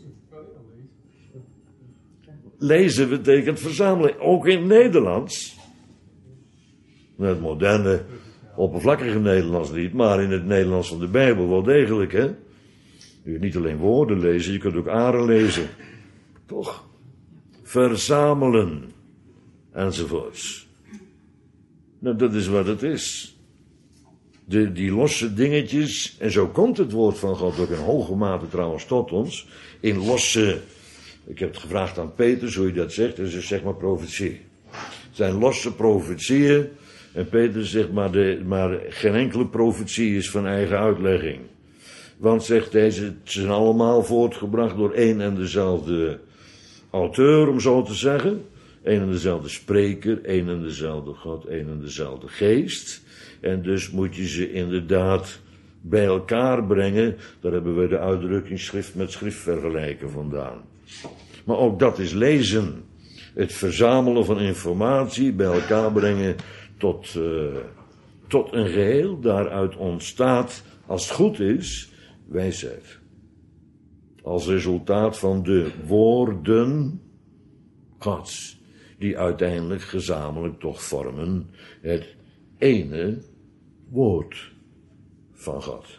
Lezen betekent verzamelen, ook in het Nederlands. Het moderne Oppervlakkige Nederlands niet, maar in het Nederlands van de Bijbel wel degelijk, hè. Je kunt niet alleen woorden lezen, je kunt ook aren lezen. Toch? Verzamelen. Enzovoorts. Nou, dat is wat het is. De, die losse dingetjes, en zo komt het woord van God ook in hoge mate trouwens tot ons, in losse, ik heb het gevraagd aan Petrus hoe je dat zegt, dus zeg maar profetie. Het zijn losse profetieën, en Petrus zegt maar, de, maar geen enkele profetie is van eigen uitlegging. Want, zegt hij, ze zijn allemaal voortgebracht door één en dezelfde auteur, om zo te zeggen. Één en dezelfde spreker, één en dezelfde God, één en dezelfde geest. En dus moet je ze inderdaad bij elkaar brengen. Daar hebben we de uitdrukking schrift met schrift vergelijken vandaan. Maar ook dat is lezen. Het verzamelen van informatie, bij elkaar brengen tot, uh, tot een geheel. Daaruit ontstaat, als het goed is, wijsheid. Als resultaat van de woorden Gods, die uiteindelijk gezamenlijk toch vormen het ene woord van God.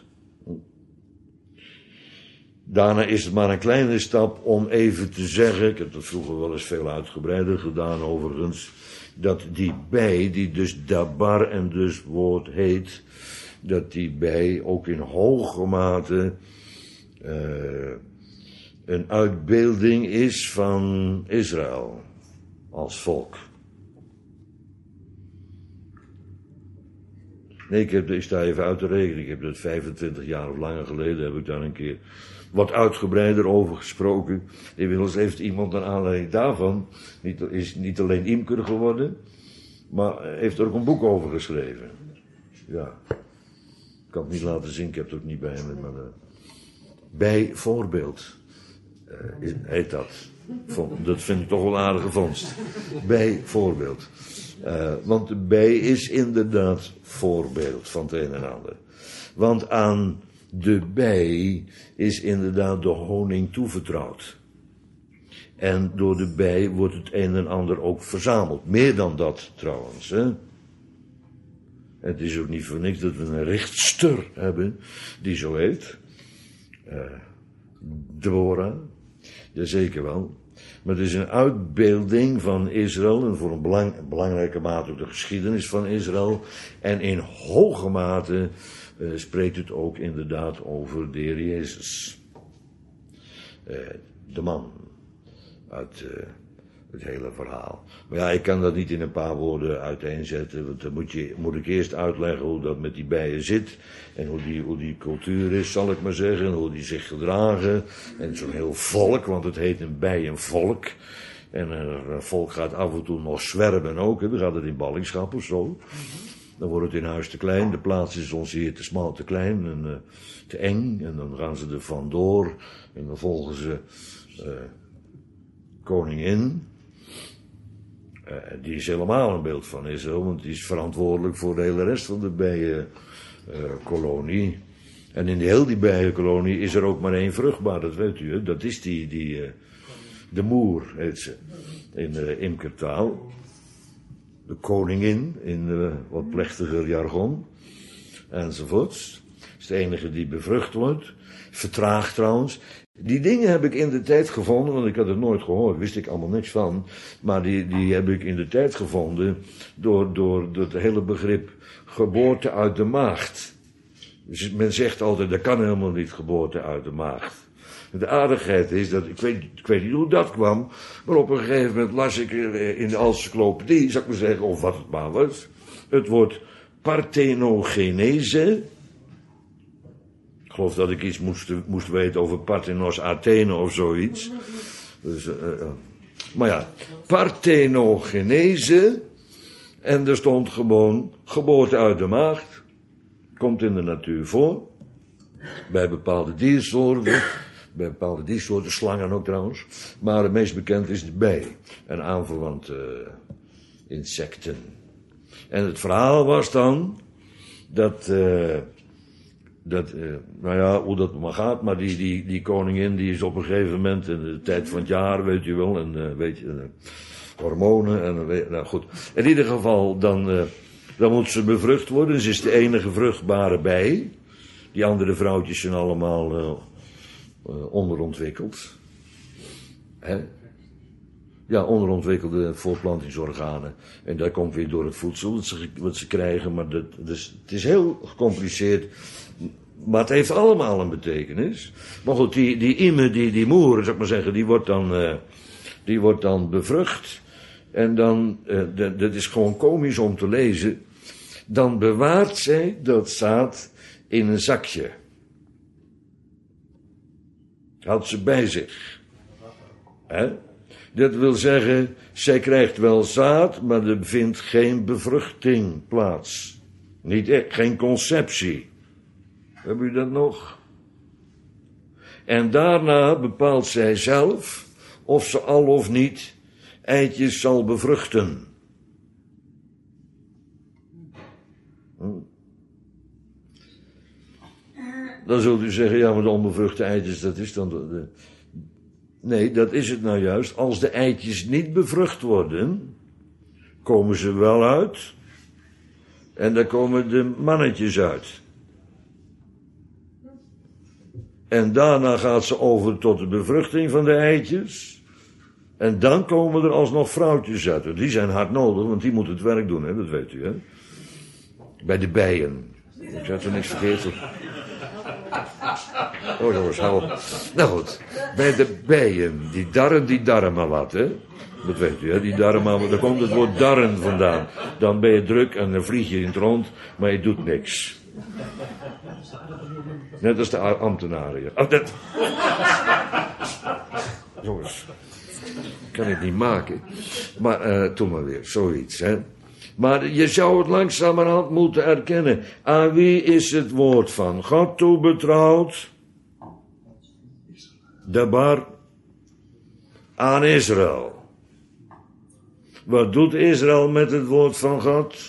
Daarna is het maar een kleine stap om even te zeggen, ik heb dat vroeger wel eens veel uitgebreider gedaan overigens, dat die bij, die dus dabar en dus woord heet, dat die bij ook in hoge mate uh, een uitbeelding is van Israël als volk. Nee, ik, heb, ik sta even uit te rekenen. Ik heb dat vijfentwintig jaar of langer geleden heb ik daar een keer wat uitgebreider over gesproken. Inmiddels heeft iemand naar aanleiding daarvan, niet, is niet alleen imker geworden, maar heeft er ook een boek over geschreven. Ja. Ik kan het niet laten zien, ik heb het ook niet bij me, maar uh, bijvoorbeeld uh, heet dat. Dat vind ik toch wel een aardige vondst. Bijvoorbeeld. Uh, want de bij is inderdaad voorbeeld van het een en ander. Want aan de bij is inderdaad de honing toevertrouwd. En door de bij wordt het een en ander ook verzameld. Meer dan dat trouwens. Hè? Het is ook niet voor niks dat we een richtster hebben die zo heet. Uh, Deborah. Jazeker wel. Maar het is een uitbeelding van Israël en voor een belang, belangrijke mate ook de geschiedenis van Israël. En in hoge mate uh, spreekt het ook inderdaad over de Heer Jezus. Uh, de man uit uh, het hele verhaal. Maar ja, ik kan dat niet in een paar woorden uiteenzetten, want dan moet, je, moet ik eerst uitleggen hoe dat met die bijen zit. En hoe die, hoe die cultuur is, zal ik maar zeggen. En hoe die zich gedragen. En zo'n heel volk, want het heet een bijenvolk. En een volk gaat af en toe nog zwerven ook. Hè. Dan gaat het in ballingschap of zo. Dan wordt het in huis te klein. De plaats is ons hier te smal, te klein en uh, te eng. En dan gaan ze er vandoor. En dan volgen ze uh, koningin. Uh, die is helemaal een beeld van Israël, want die is verantwoordelijk voor de hele rest van de bijenkolonie. Uh, en in heel die bijenkolonie is er ook maar één vruchtbaar, dat weet u, hè? Dat is die, die uh, de moer heet ze, in uh, imkertaal. De koningin, in uh, wat plechtiger jargon, enzovoorts. Dat is de enige die bevrucht wordt, vertraagd trouwens. Die dingen heb ik in de tijd gevonden, want ik had het nooit gehoord, wist ik allemaal niks van. Maar die, die heb ik in de tijd gevonden door, door, door het hele begrip geboorte uit de maagd. Dus men zegt altijd, dat kan helemaal niet, geboorte uit de maagd. De aardigheid is dat, ik weet, ik weet niet hoe dat kwam, maar op een gegeven moment las ik in de encyclopedie, zou ik maar zeggen, of wat het maar was, het woord parthenogenese. Ik geloof dat ik iets moest, moest weten over Parthenos Athene of zoiets. Dus, uh, uh. Maar ja, parthenogenese. En er stond gewoon geboorte uit de maagd. Komt in de natuur voor. Bij bepaalde diersoorten. Bij bepaalde diersoorten, slangen ook trouwens. Maar het meest bekend is de bij. En aanverwante uh, insecten. En het verhaal was dan dat... Uh, Dat, uh, nou ja, hoe dat maar gaat, maar die, die, die koningin die is op een gegeven moment in de tijd van het jaar, weet je wel, en uh, weet je, uh, hormonen en uh, nou goed. In ieder geval, dan uh, Dan moet ze bevrucht worden. Ze is de enige vruchtbare bij. Die andere vrouwtjes zijn allemaal uh, uh, onderontwikkeld. Hè? Ja, onderontwikkelde voortplantingsorganen. En dat komt weer door het voedsel wat ze, wat ze krijgen. Maar dat, dus, het is heel gecompliceerd. Maar het heeft allemaal een betekenis. Maar goed, die, die ime, die, die moer, zou ik maar zeggen, die wordt dan, uh, die wordt dan bevrucht. En dan, uh, de, dat is gewoon komisch om te lezen. Dan bewaart zij dat zaad in een zakje. Houdt ze bij zich. Hè? Dat wil zeggen, zij krijgt wel zaad, maar er vindt geen bevruchting plaats. Niet echt, geen conceptie. Hebben u dat nog? En daarna bepaalt zij zelf of ze al of niet eitjes zal bevruchten. Hm. Dan zult u zeggen, ja, maar de onbevruchte eitjes, dat is dan de... de... Nee, dat is het nou juist. Als de eitjes niet bevrucht worden, komen ze wel uit. En dan komen de mannetjes uit. En daarna gaat ze over tot de bevruchting van de eitjes. En dan komen er alsnog vrouwtjes uit. Die zijn hard nodig, want die moeten het werk doen, hè? Dat weet u, hè? Bij de bijen. Ik had er niks vergeten. Oh jongens, hou op. Nou goed, bij de bijen, die darren, die darmen wat, hè. Dat weet u, hè, die darmen, daar komt het woord darren vandaan. Dan ben je druk en dan vlieg je in het rond, maar je doet niks. Net als de ambtenaren. Ja. Oh, dat... Jongens, kan ik niet maken. Maar, uh, doe maar weer, zoiets, hè. Maar je zou het langzamerhand moeten erkennen. Aan wie is het woord van God toebetrouwd? De bar aan Israël. Wat doet Israël met het woord van God?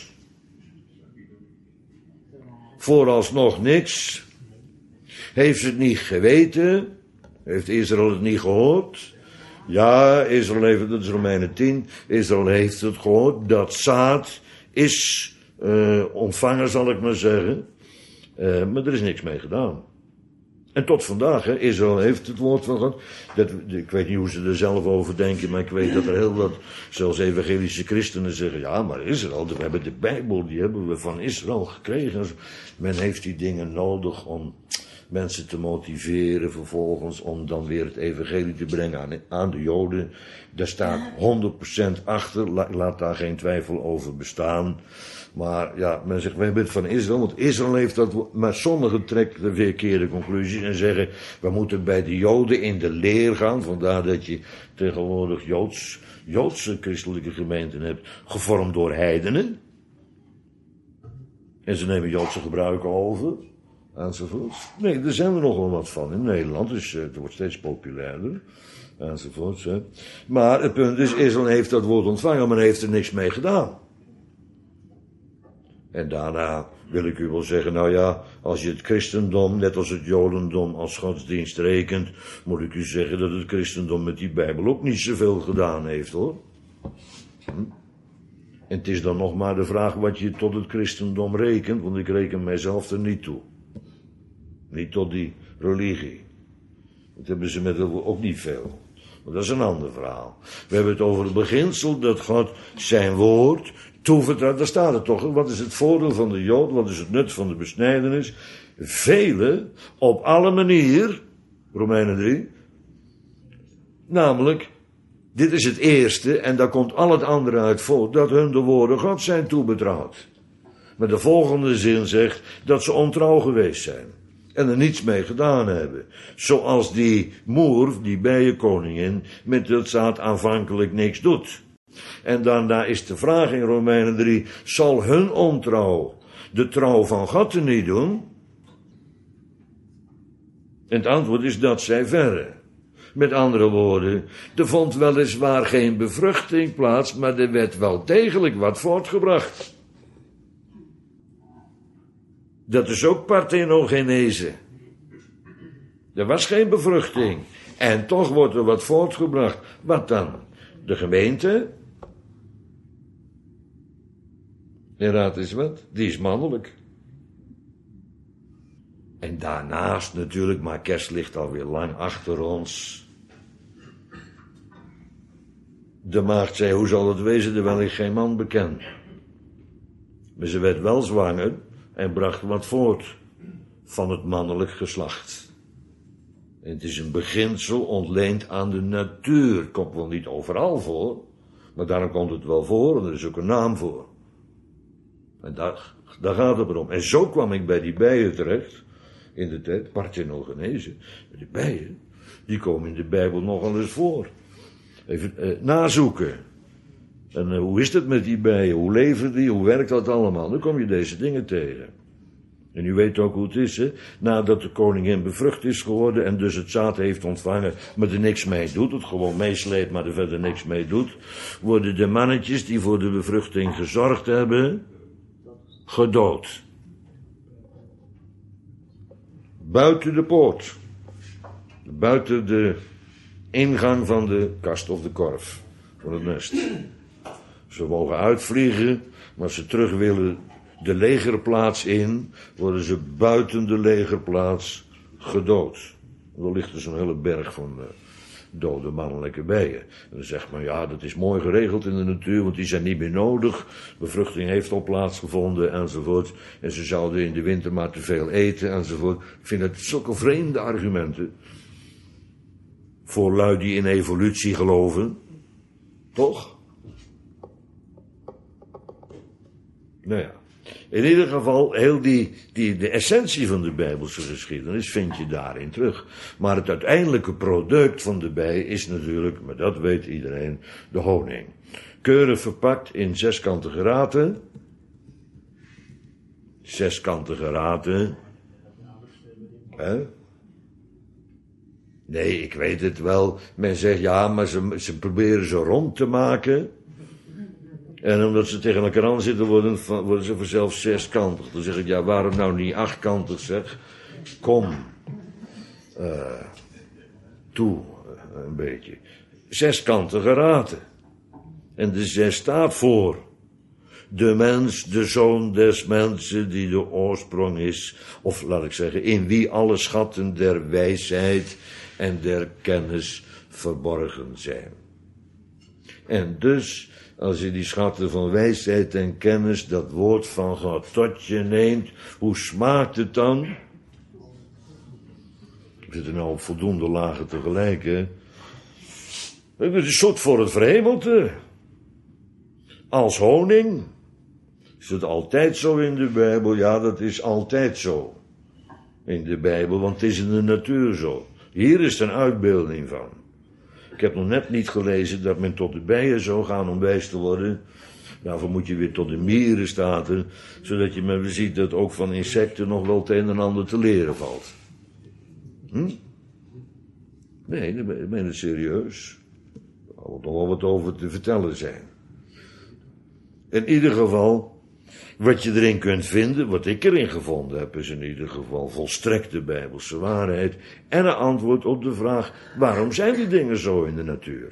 Vooralsnog niks. Heeft ze het niet geweten? Heeft Israël het niet gehoord? Ja, Israël heeft, dat is Romeinen tien, Israël heeft het gehoord, dat zaad is uh, ontvangen, zal ik maar zeggen. Uh, maar er is niks mee gedaan. En tot vandaag, hè, Israël heeft het woord van God. Dat, ik weet niet hoe ze er zelf over denken, maar ik weet dat er heel wat, zelfs evangelische christenen zeggen, ja, maar Israël, we hebben de Bijbel, die hebben we van Israël gekregen. Men heeft die dingen nodig om mensen te motiveren vervolgens om dan weer het evangelie te brengen aan, aan de Joden. Daar staat honderd procent achter, La, laat daar geen twijfel over bestaan. Maar ja, men zegt, we hebben het van Israël, want Israël heeft dat, maar sommigen trekken de verkeerde conclusies en zeggen, we moeten bij de Joden in de leer gaan, vandaar dat je tegenwoordig Joods, Joodse christelijke gemeenten hebt, gevormd door heidenen. En ze nemen Joodse gebruiken over. Enzovoort. Nee, er zijn er nog wel wat van in Nederland, dus uh, het wordt steeds populairder. Enzovoort. Hè. Maar het punt is, Israël heeft dat woord ontvangen, maar heeft er niks mee gedaan. En daarna wil ik u wel zeggen, nou ja, als je het christendom, net als het jodendom, als godsdienst rekent, moet ik u zeggen dat het christendom met die Bijbel ook niet zoveel gedaan heeft, hoor. Hm? En het is dan nog maar de vraag wat je tot het christendom rekent, want ik reken mijzelf er niet toe. Niet tot die religie. Dat hebben ze met het ook niet veel. Maar dat is een ander verhaal. We hebben het over het beginsel dat God zijn woord toevertrouwt. Daar staat het toch. Wat is het voordeel van de Jood? Wat is het nut van de besnijdenis? Velen op alle manier. Romeinen drie. Namelijk, dit is het eerste en daar komt al het andere uit voort. Dat hun de woorden God zijn toebetrouwd. Maar de volgende zin zegt dat ze ontrouw geweest zijn. En er niets mee gedaan hebben. Zoals die moer, die bijenkoningin, met dat zaad aanvankelijk niks doet. En daarna is de vraag in Romeinen drie, zal hun ontrouw de trouw van God er niet doen? En het antwoord is dat zij verre. Met andere woorden, er vond weliswaar geen bevruchting plaats, maar er werd wel degelijk wat voortgebracht. Dat is ook parthenogenese. Er was geen bevruchting. En toch wordt er wat voortgebracht. Wat dan? De gemeente? En raad eens wat, die is mannelijk. En daarnaast natuurlijk, maar kerst ligt alweer lang achter ons. De maagd zei, hoe zal het wezen, terwijl ik geen man beken? Maar ze werd wel zwanger en bracht wat voort van het mannelijk geslacht. En het is een beginsel ontleend aan de natuur. Komt wel niet overal voor, maar daarom komt het wel voor en er is ook een naam voor. En daar, daar gaat het om. En zo kwam ik bij die bijen terecht, in de tijd, parthenogenese. Die bijen, die komen in de Bijbel nogal eens voor. Even eh, nazoeken. En uh, hoe is het met die bijen? Hoe leven die? Hoe werkt dat allemaal? Dan kom je deze dingen tegen. En u weet ook hoe het is, hè? Nadat de koningin bevrucht is geworden en dus het zaad heeft ontvangen, maar er niks mee doet, het gewoon meesleept, maar er verder niks mee doet, worden de mannetjes die voor de bevruchting gezorgd hebben, gedood. Buiten de poort. Buiten de ingang van de kast of de korf. Van het nest. Ze mogen uitvliegen, maar als ze terug willen de legerplaats in, worden ze buiten de legerplaats gedood. Dan ligt er zo'n hele berg van uh, dode mannelijke bijen. En dan zegt men, ja, dat is mooi geregeld in de natuur, want die zijn niet meer nodig. Bevruchting heeft al plaatsgevonden, enzovoort. En ze zouden in de winter maar te veel eten, enzovoort. Ik vind het zulke vreemde argumenten. Voor lui die in evolutie geloven. Toch? Nou ja. In ieder geval, heel die, die, de essentie van de Bijbelse geschiedenis vind je daarin terug. Maar het uiteindelijke product van de bij is natuurlijk, maar dat weet iedereen, de honing. Keurig verpakt in zeskantige raten. Zeskantige raten. Hè? Nee, ik weet het wel. Men zegt, ja, maar ze, ze proberen ze rond te maken. En omdat ze tegen elkaar aan zitten, worden, worden ze vanzelf zeskantig. Dan zeg ik, ja, waarom nou niet achtkantig, zeg? Kom. Uh, toe, uh, een beetje. Zeskantige raten. En de zes staat voor de mens, de zoon des mensen, die de oorsprong is. Of laat ik zeggen, in wie alle schatten der wijsheid en der kennis verborgen zijn. En dus, als je die schatten van wijsheid en kennis, dat woord van God tot je neemt, hoe smaakt het dan? We zitten nou op voldoende lagen tegelijk, hè? Het is zoet voor het verhemelte. Als honing. Is het altijd zo in de Bijbel? Ja, dat is altijd zo. In de Bijbel, want het is in de natuur zo. Hier is een uitbeelding van. Ik heb nog net niet gelezen dat men tot de bijen zou gaan om wijs te worden. Daarvoor moet je weer tot de mieren staten, zodat je maar ziet dat ook van insecten nog wel het een en ander te leren valt. Hm? Nee, dat ben ik serieus. Er zal nog wel wat over te vertellen zijn. In ieder geval, wat je erin kunt vinden, wat ik erin gevonden heb, is in ieder geval volstrekte Bijbelse waarheid en een antwoord op de vraag, waarom zijn die dingen zo in de natuur?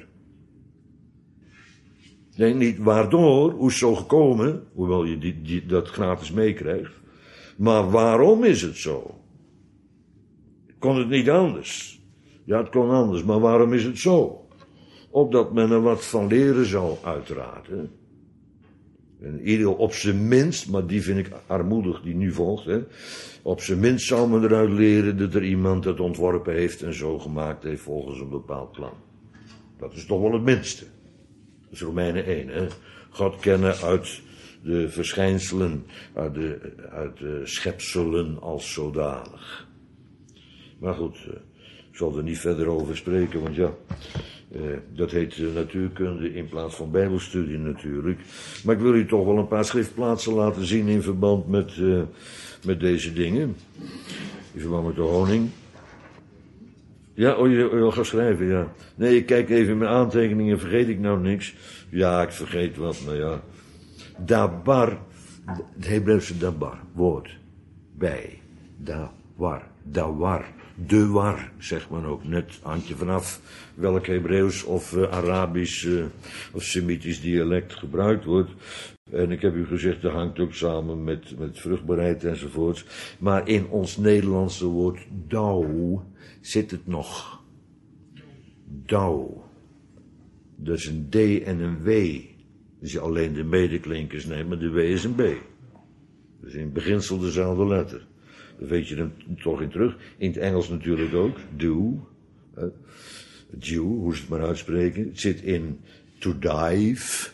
Nee, niet waardoor, hoe is het zo gekomen, hoewel je die, die, dat gratis meekrijgt, maar waarom is het zo? Kon het niet anders? Ja, het kon anders, maar waarom is het zo? Opdat men er wat van leren zou, uiteraard, hè? En ieder op zijn minst, maar die vind ik armoedig die nu volgt, hè. Op zijn minst zou men eruit leren dat er iemand het ontworpen heeft en zo gemaakt heeft volgens een bepaald plan. Dat is toch wel het minste. Dat is Romeinen één, hè. God kennen uit de verschijnselen, uit de, uit de schepselen als zodanig. Maar goed, ik zal er niet verder over spreken, want ja, Uh, dat heet uh, natuurkunde in plaats van bijbelstudie natuurlijk. Maar ik wil u toch wel een paar schriftplaatsen laten zien in verband met, uh, met deze dingen. In verband met de honing. Ja, oh, je, je wil gaan schrijven, ja. Nee, ik kijk even in mijn aantekeningen, vergeet ik nou niks? Ja, ik vergeet wat, maar ja. Dabar, het Hebreeuwse dabar, woord, bij, dabar. war, dawar, de war, zegt men ook. Net handje vanaf welk Hebreeuws of uh, Arabisch uh, of Semitisch dialect gebruikt wordt. En ik heb u gezegd, dat hangt ook samen met, met vruchtbaarheid enzovoorts. Maar in ons Nederlandse woord dauw zit het nog. Dauw. Dat is een D en een W. Dus je alleen de medeklinkers neemt, maar de W is een B. Dus in beginsel dezelfde letter. Daar weet je hem toch in terug. In het Engels natuurlijk ook. Do. Uh, dew, hoe ze het maar uitspreken. Het zit in to dive.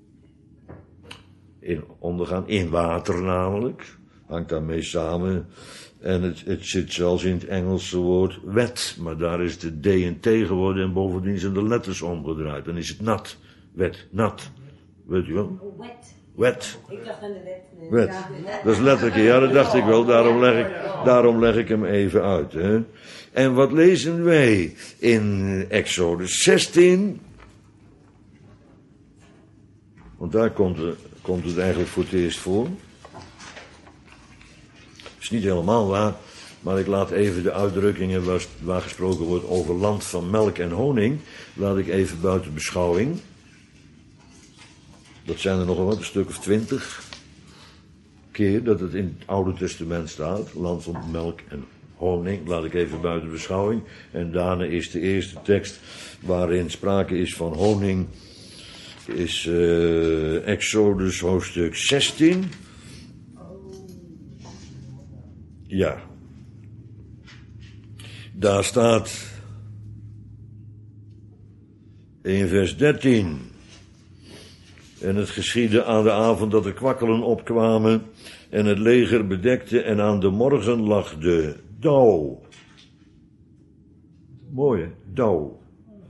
In ondergaan. In water namelijk. Hangt daarmee samen. En het, het zit zelfs in het Engelse woord wet. Maar daar is de D een T geworden en bovendien zijn de letters omgedraaid. Dan is het nat. Wet. Nat. Weet u wel? Wet. Wet. Ik dacht aan de wet. Nee. Wet. Dat is letterlijk, ja, dat dacht ik wel. Daarom leg ik, daarom leg ik hem even uit. Hè. En wat lezen wij in Exodus zestien? Want daar komt, het, komt het eigenlijk voor het eerst voor. Het is niet helemaal waar, maar ik laat even de uitdrukkingen waar, waar gesproken wordt over land van melk en honing, laat ik even buiten beschouwing. Dat zijn er nogal wat, een stuk of twintig keer dat het in het Oude Testament staat. Land van melk en honing, laat ik even buiten beschouwing. En daarna is de eerste tekst waarin sprake is van honing, is uh, Exodus hoofdstuk zestien. Ja. Daar staat in vers dertien... En het geschiedde aan de avond dat de kwakkelen opkwamen en het leger bedekte en aan de morgen lag de dauw. Mooi hè, dauw.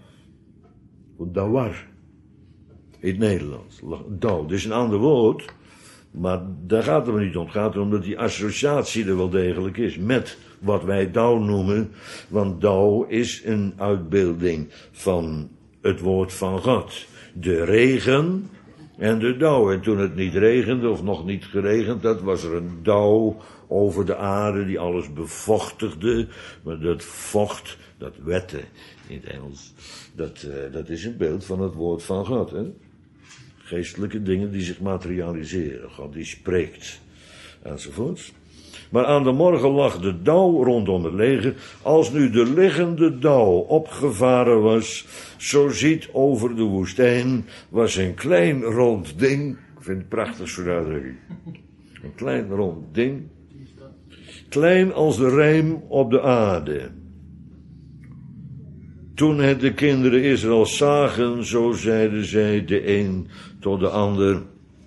Dawar. In het Nederlands. Dauw. Dit is een ander woord, maar daar gaat het er niet om. Het gaat erom dat die associatie er wel degelijk is met wat wij dauw noemen. Want dauw is een uitbeelding van het woord van God. De regen en de dauw. En toen het niet regende of nog niet geregend had, was er een dauw over de aarde die alles bevochtigde. Maar dat vocht, dat wette in het Engels, dat, uh, dat is een beeld van het woord van God. Hè? Geestelijke dingen die zich materialiseren. God die spreekt. Enzovoorts. Maar aan de morgen lag de dauw rondom het leger. Als nu de liggende dauw opgevaren was, zo ziet over de woestijn, was een klein rond ding. Ik vind het prachtig zo'n uitdrukking. Een klein rond ding. Klein als de rijm op de aarde. Toen het de kinderen Israël zagen, zo zeiden zij de een tot de ander: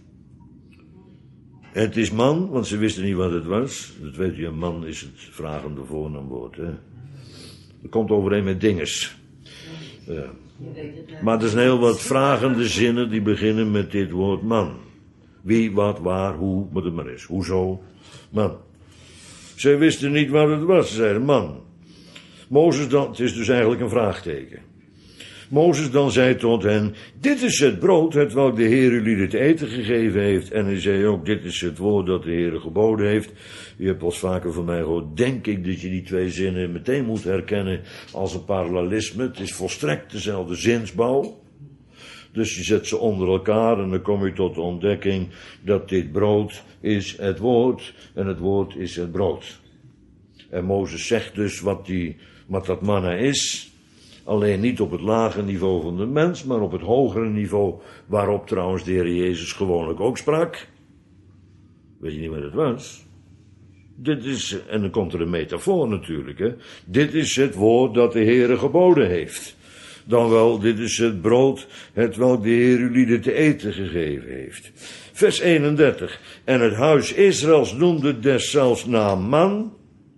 het is man, want ze wisten niet wat het was. Dat weet je, man is het vragende voornaamwoord. Hè? Dat komt overeen met dinges. Ja. Maar er zijn heel wat vragende zinnen die beginnen met dit woord man. Wie, wat, waar, hoe, wat het maar is. Hoezo? Man. Zij wisten niet wat het was, ze zeiden man. Mozes dan, het is dus eigenlijk een vraagteken. Mozes dan zei tot hen: dit is het brood, het welk de Heer jullie te eten gegeven heeft. En hij zei ook: dit is het woord dat de Heer geboden heeft. U hebt wel eens vaker van mij gehoord, denk ik dat je die twee zinnen meteen moet herkennen als een parallelisme. Het is volstrekt dezelfde zinsbouw. Dus je zet ze onder elkaar en dan kom je tot de ontdekking dat dit brood is het woord en het woord is het brood. En Mozes zegt dus wat, die, wat dat manna is. Alleen niet op het lage niveau van de mens, maar op het hogere niveau, waarop trouwens de Heer Jezus gewoonlijk ook sprak. Weet je niet wat het was? Dit is, en dan komt er een metafoor natuurlijk, hè. Dit is het woord dat de Heer geboden heeft. Dan wel, dit is het brood, het welk de Heer jullie te eten gegeven heeft. Vers eenendertig. En het huis Israëls noemde deszelfs naam man.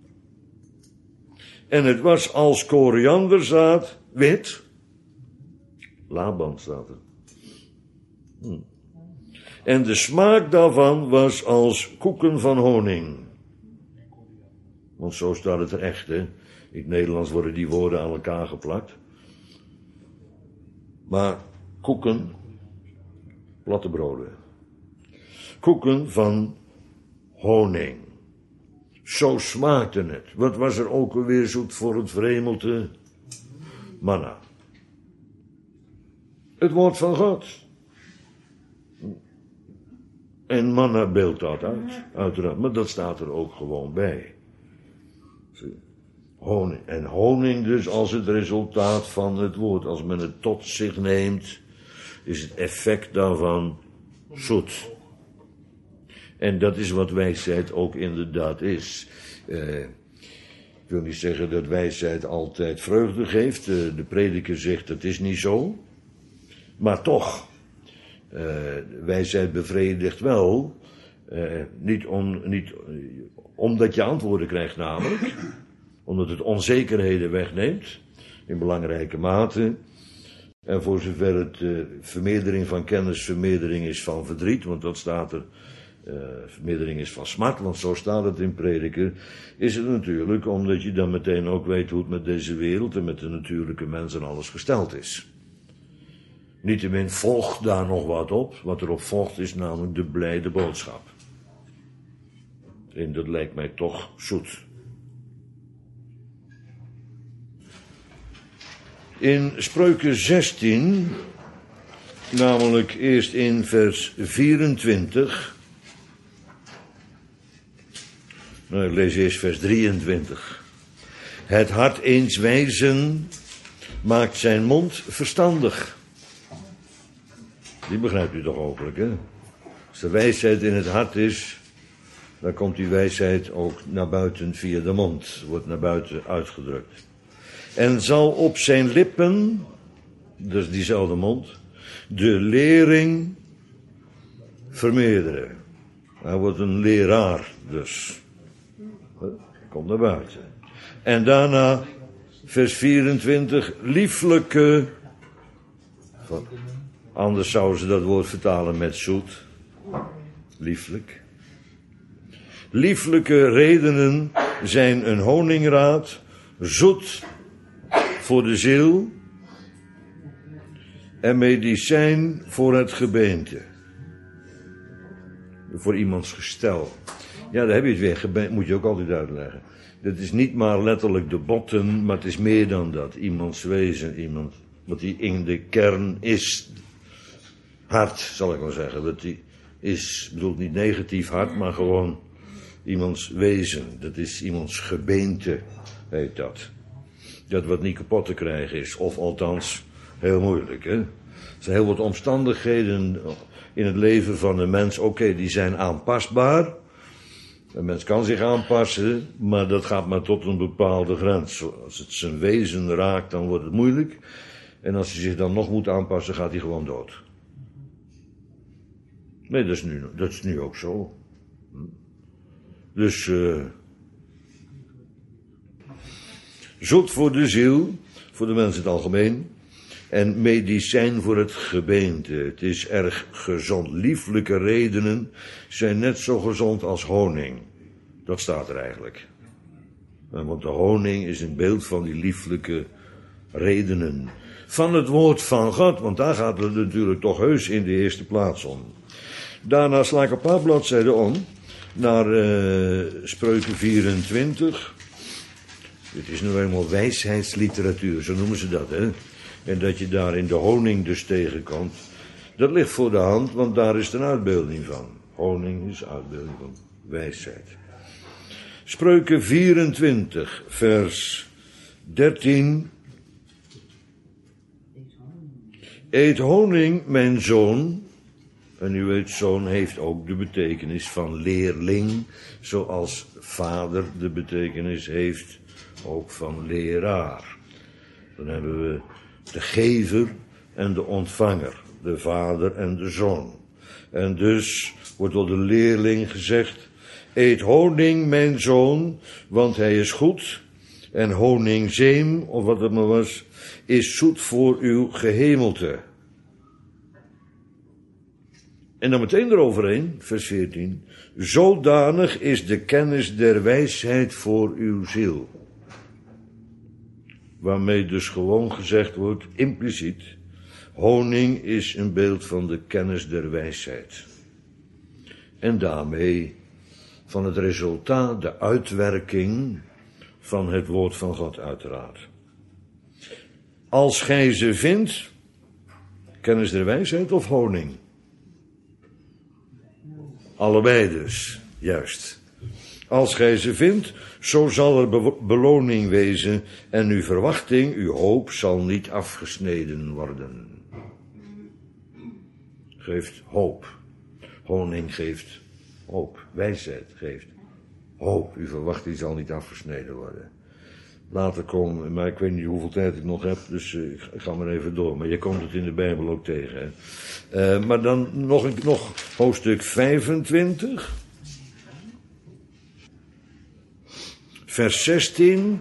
En het was als korianderzaad, wit. Laban staat er. Hm. En de smaak daarvan was als koeken van honing. Want zo staat het er echt, hè. In het Nederlands worden die woorden aan elkaar geplakt. Maar koeken, platte broden. Koeken van honing. Zo smaakte het. Wat was er ook alweer zoet voor het verhemelte? Manna. Het woord van God. En manna beeldt dat uit, uiteraard. Maar dat staat er ook gewoon bij. Honing. En honing dus als het resultaat van het woord. Als men het tot zich neemt, is het effect daarvan zoet. En dat is wat wijsheid ook inderdaad is. Uh, ik wil niet zeggen dat wijsheid altijd vreugde geeft. Uh, de prediker zegt dat is niet zo. Maar toch, uh, wijsheid bevredigt wel. Uh, niet, on, niet omdat je antwoorden krijgt namelijk. Omdat het onzekerheden wegneemt. In belangrijke mate. En voor zover het uh, vermeerdering van kennis vermeerdering is van verdriet. Want dat staat er. Uh, vermeerdering is van smart, want zo staat het in Prediker, is het natuurlijk omdat je dan meteen ook weet hoe het met deze wereld en met de natuurlijke mens en alles gesteld is. Niettemin volgt daar nog wat op, wat erop volgt is namelijk de blijde boodschap. En dat lijkt mij toch zoet. In Spreuken zestien, namelijk eerst in vers vierentwintig... Nou, ik lees eerst vers drieëntwintig. Het hart eens wijzen maakt zijn mond verstandig. Die begrijpt u toch hopelijk, hè? Als de wijsheid in het hart is, dan komt die wijsheid ook naar buiten via de mond. Wordt naar buiten uitgedrukt. En zal op zijn lippen, dus diezelfde mond, de lering vermeerderen. Hij wordt een leraar dus. Komt naar buiten. En daarna, vers vierentwintig, lieflijke. Anders zouden ze dat woord vertalen met zoet. Lieflijk. Lieflijke redenen zijn een honingraad, zoet voor de ziel en medicijn voor het gebeente. Voor iemands gestel. Ja, daar heb je het weer, gebe- moet je ook altijd uitleggen. Dat is niet maar letterlijk de botten, maar het is meer dan dat. Iemands wezen, iemand, wat die in de kern is. Hart, zal ik maar zeggen. Dat die is, ik bedoel niet negatief hart, maar gewoon iemands wezen. Dat is iemands gebeente, heet dat. Dat wat niet kapot te krijgen is, of althans heel moeilijk, hè. Er zijn heel wat omstandigheden in het leven van een mens, oké, okay, die zijn aanpasbaar. Een mens kan zich aanpassen, maar dat gaat maar tot een bepaalde grens. Als het zijn wezen raakt, dan wordt het moeilijk. En als hij zich dan nog moet aanpassen, gaat hij gewoon dood. Nee, dat is nu, dat is nu ook zo. Dus, uh, zoet voor de ziel, voor de mens in het algemeen. En medicijn voor het gebeente. Het is erg gezond. Lieflijke redenen zijn net zo gezond als honing. Dat staat er eigenlijk. Want de honing is een beeld van die lieflijke redenen. Van het woord van God, want daar gaat het natuurlijk toch heus in de eerste plaats om. Daarna sla ik een paar bladzijden om naar uh, Spreuken vierentwintig. Dit is nu eenmaal wijsheidsliteratuur, zo noemen ze dat, hè. En dat je daar in de honing dus tegenkomt. Dat ligt voor de hand, want daar is een uitbeelding van. Honing is uitbeelding van wijsheid. Spreuken vierentwintig, vers dertien. Eet honing, mijn zoon. En u weet, zoon heeft ook de betekenis van leerling. Zoals vader de betekenis heeft ook van leraar. Dan hebben we de gever en de ontvanger, de vader en de zoon. En dus wordt door de leerling gezegd, eet honing, mijn zoon, want hij is goed. En honingzeem, of wat het maar was, is zoet voor uw gehemelte. En dan meteen eroverheen, vers veertien. Zodanig is de kennis der wijsheid voor uw ziel. Waarmee dus gewoon gezegd wordt, impliciet, honing is een beeld van de kennis der wijsheid. En daarmee van het resultaat, de uitwerking van het woord van God uiteraard. Als gij ze vindt, kennis der wijsheid of honing? Allebei dus, juist. Als gij ze vindt, zo zal er be- beloning wezen en uw verwachting, uw hoop, zal niet afgesneden worden. Geeft hoop. Honing geeft hoop. Wijsheid geeft hoop. Uw verwachting zal niet afgesneden worden. Later komen, maar ik weet niet hoeveel tijd ik nog heb, dus uh, ik ga maar even door. Maar je komt het in de Bijbel ook tegen. Hè? Uh, maar dan nog, een, nog hoofdstuk vijfentwintig. Vers zestien.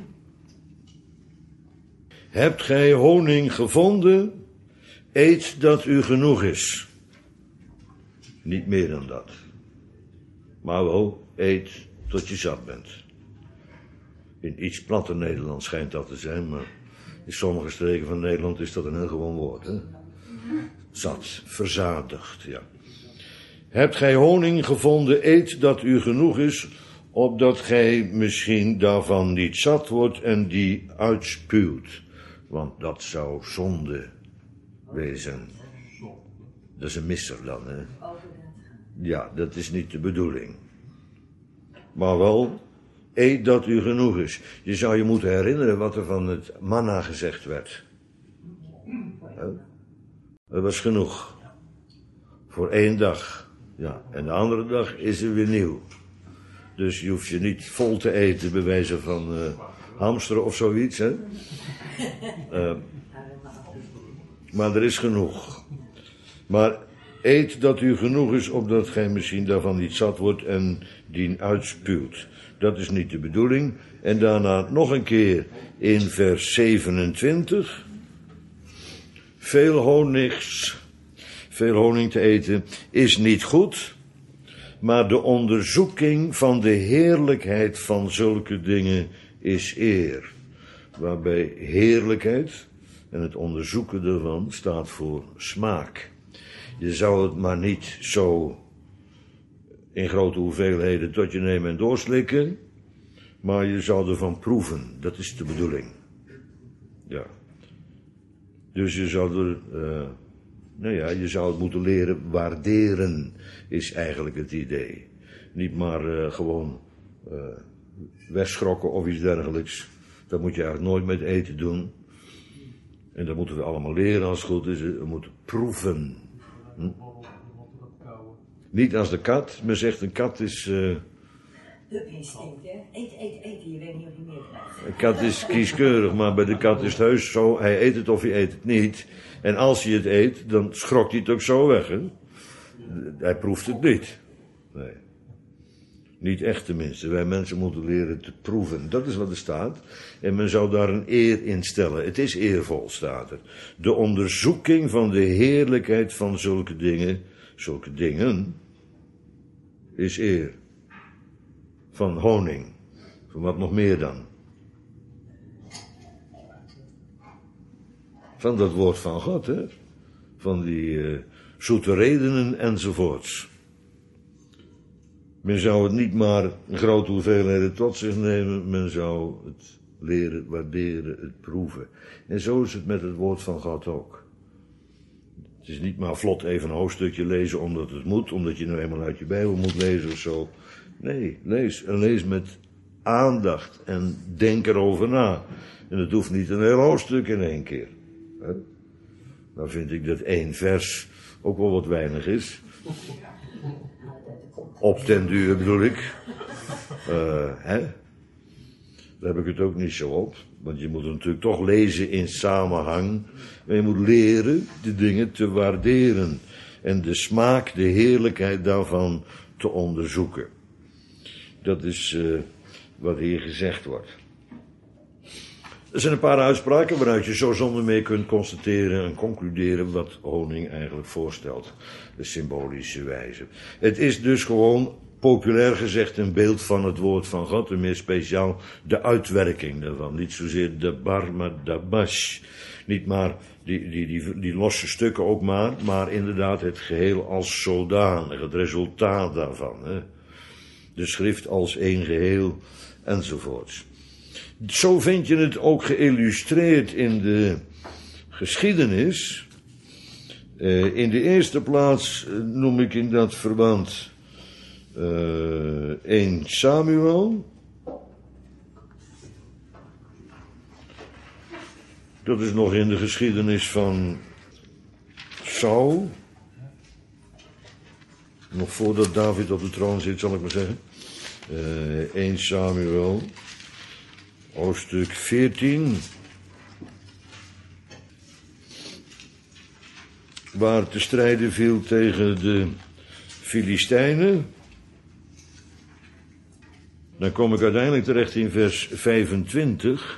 Hebt gij honing gevonden, eet dat u genoeg is. Niet meer dan dat. Maar wel, eet tot je zat bent. In iets platter Nederland schijnt dat te zijn, maar in sommige streken van Nederland is dat een heel gewoon woord. Hè? Zat, verzadigd, ja. Hebt gij honing gevonden, eet dat u genoeg is, opdat gij misschien daarvan niet zat wordt en die uitspuwt. Want dat zou zonde wezen. Dat is een misser dan, hè. Ja, dat is niet de bedoeling. Maar wel, eet dat u genoeg is. Je zou je moeten herinneren wat er van het manna gezegd werd. Dat was genoeg. Voor één dag. Ja, en de andere dag is er weer nieuw. Dus je hoeft je niet vol te eten bij wijze van uh, hamsteren of zoiets. Hè? Uh, maar er is genoeg. Maar eet dat u genoeg is, opdat gij misschien daarvan niet zat wordt en dien uitspuwt. Dat is niet de bedoeling. En daarna nog een keer in vers zevenentwintig. Veel honigs, veel honing te eten is niet goed, maar de onderzoeking van de heerlijkheid van zulke dingen is eer. Waarbij heerlijkheid en het onderzoeken ervan staat voor smaak. Je zou het maar niet zo in grote hoeveelheden tot je nemen en doorslikken, maar je zou ervan proeven. Dat is de bedoeling. Ja. Dus je zou er, uh, nou ja, je zou het moeten leren waarderen, is eigenlijk het idee. Niet maar uh, gewoon uh, wegschrokken of iets dergelijks. Dat moet je eigenlijk nooit met eten doen. En dat moeten we allemaal leren als het goed is. We moeten proeven. Hm? Niet als de kat. Men zegt een kat is... Uh, instinct, hè? Eet, eet, eet. Je weet niet of je meer krijgt. Een kat is kieskeurig, maar bij de kat is het heus zo. Hij eet het of hij eet het niet. En als hij het eet, dan schrokt hij het ook zo weg. Hè? Hij proeft het niet. Nee. Niet echt tenminste. Wij mensen moeten leren te proeven. Dat is wat er staat. En men zou daar een eer in stellen. Het is eervol, staat er. De onderzoeking van de heerlijkheid van zulke dingen, zulke dingen, is eer. Van honing. Van wat nog meer dan? Van dat woord van God, hè? Van die uh, zoete redenen enzovoorts. Men zou het niet maar een grote hoeveelheden tot zich nemen, men zou het leren, waarderen, het proeven. En zo is het met het woord van God ook. Het is niet maar vlot even een hoofdstukje lezen omdat het moet, omdat je nou eenmaal uit je Bijbel moet lezen of zo. Nee, lees en lees met aandacht en denk erover na. En het hoeft niet een heel hoofdstuk in één keer. Hè? Nou vind ik dat één vers ook wel wat weinig is. Op den duur bedoel ik. Uh, hè? Daar heb ik het ook niet zo op. Want je moet het natuurlijk toch lezen in samenhang. Maar je moet leren de dingen te waarderen. En de smaak, de heerlijkheid daarvan te onderzoeken. Dat is uh, wat hier gezegd wordt. Er zijn een paar uitspraken waaruit je zo zonder mee kunt constateren en concluderen wat honing eigenlijk voorstelt. De symbolische wijze. Het is dus gewoon, populair gezegd, een beeld van het woord van God. En meer speciaal de uitwerking daarvan. Niet zozeer de bar, maar de bash. Niet maar die, die, die, die losse stukken ook maar, maar inderdaad het geheel als zodanig. Het resultaat daarvan. Hè. de schrift als één geheel, enzovoorts. Zo vind je het ook geïllustreerd in de geschiedenis. Uh, in de eerste plaats uh, noem ik in dat verband uh, één Samuel. Dat is nog in de geschiedenis van Saul. Nog voordat David op de troon zit, zal ik maar zeggen. Uh, één Samuel, hoofdstuk veertien. Waar te strijden viel tegen de Filistijnen. Dan kom ik uiteindelijk terecht in vers vijfentwintig.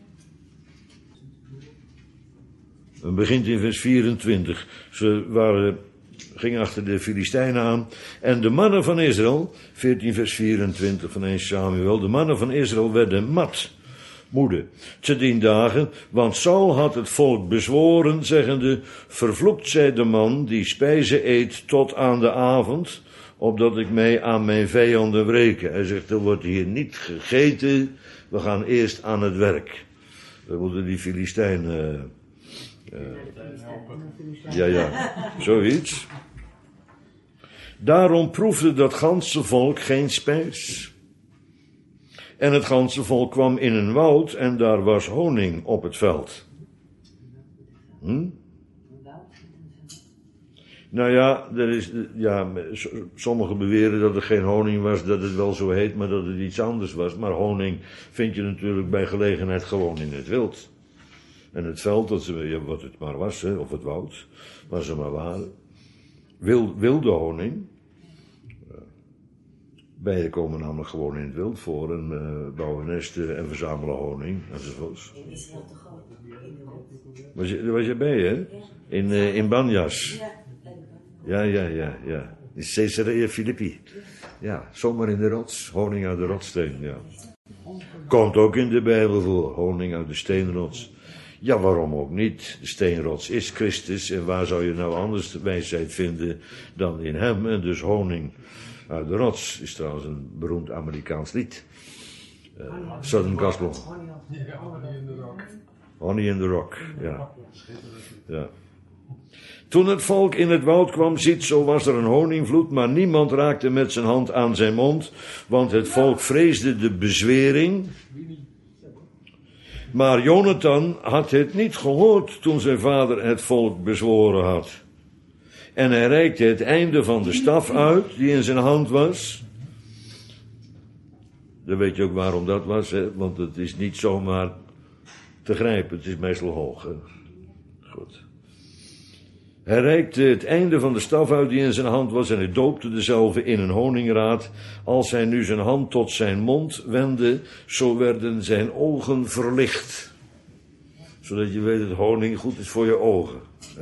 Het begint in vers vierentwintig. Ze waren, gingen achter de Filistijnen aan. En de mannen van Israël, veertien vers vierentwintig van één Samuel. De mannen van Israël werden mat, moede, te dien dagen. Want Saul had het volk bezworen, zeggende: vervloekt zij de man die spijzen eet tot aan de avond, opdat ik mij aan mijn vijanden wreken. Hij zegt, er wordt hier niet gegeten, we gaan eerst aan het werk. We moeten die Filistijnen... Uh, ja, ja, zoiets. Daarom proefde dat ganse volk geen spijs. En het ganse volk kwam in een woud en daar was honing op het veld. Hm? Nou ja, er is, ja, sommigen beweren dat er geen honing was, dat het wel zo heet, maar dat het iets anders was. Maar honing vind je natuurlijk bij gelegenheid gewoon in het wild. En het veld, dat ze, ja, wat het maar was, hè, of het woud, waar ze maar waren. Wil, wilde honing. Bijen komen namelijk gewoon in het wild voor en uh, bouwen nesten en verzamelen honing enzovoorts. In Israël toch ook? Was je, was je bij, hè? In, uh, in Banjas. Ja, ja, ja, ja. In Caesarea Philippi. Ja, zomaar in de rots. Honing uit de rotssteen, ja. Komt ook in de Bijbel voor. Honing uit de steenrots. Ja, waarom ook niet? De steenrots is Christus. En waar zou je nou anders de wijsheid vinden dan in hem? En dus honing uit de rots is trouwens een beroemd Amerikaans lied. Uh, Southern Gospel. Honey in the Rock, ja. Ja. Toen het volk in het woud kwam, ziet, zo was er een honingvloed, maar niemand raakte met zijn hand aan zijn mond, want het volk vreesde de bezwering. Maar Jonathan had het niet gehoord toen zijn vader het volk bezworen had. En hij reikte het einde van de staf uit, die in zijn hand was. Dan weet je ook waarom dat was, hè? Want het is niet zomaar te grijpen, het is meestal hoog. Hè? Goed. Hij reikte het einde van de staf uit die in zijn hand was en hij doopte dezelve in een honingraad. Als hij nu zijn hand tot zijn mond wendde, zo werden zijn ogen verlicht. Zodat je weet dat honing goed is voor je ogen.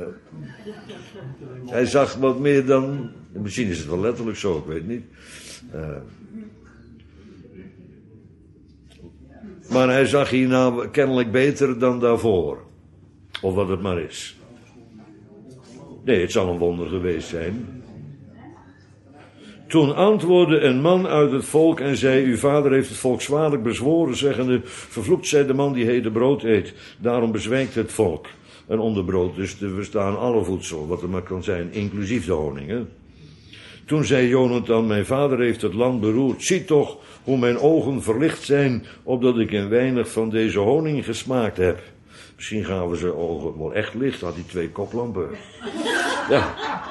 Hij zag wat meer dan, misschien is het wel letterlijk zo, ik weet niet. Uh, maar hij zag hierna kennelijk beter dan daarvoor. Of wat het maar is. Nee, het zal een wonder geweest zijn. Toen antwoordde een man uit het volk en zei: uw vader heeft het volk zwaarlijk bezworen, zeggende: vervloekt zij de man die heden brood eet. Daarom bezwijkt het volk. En onder brood dus te verstaan alle voedsel, wat er maar kan zijn, inclusief de honing. Hè? Toen zei Jonathan: mijn vader heeft het land beroerd. Zie toch hoe mijn ogen verlicht zijn, opdat ik een weinig van deze honing gesmaakt heb. Misschien gaven ze ogen wel echt licht, had hij twee koplampen. Ja.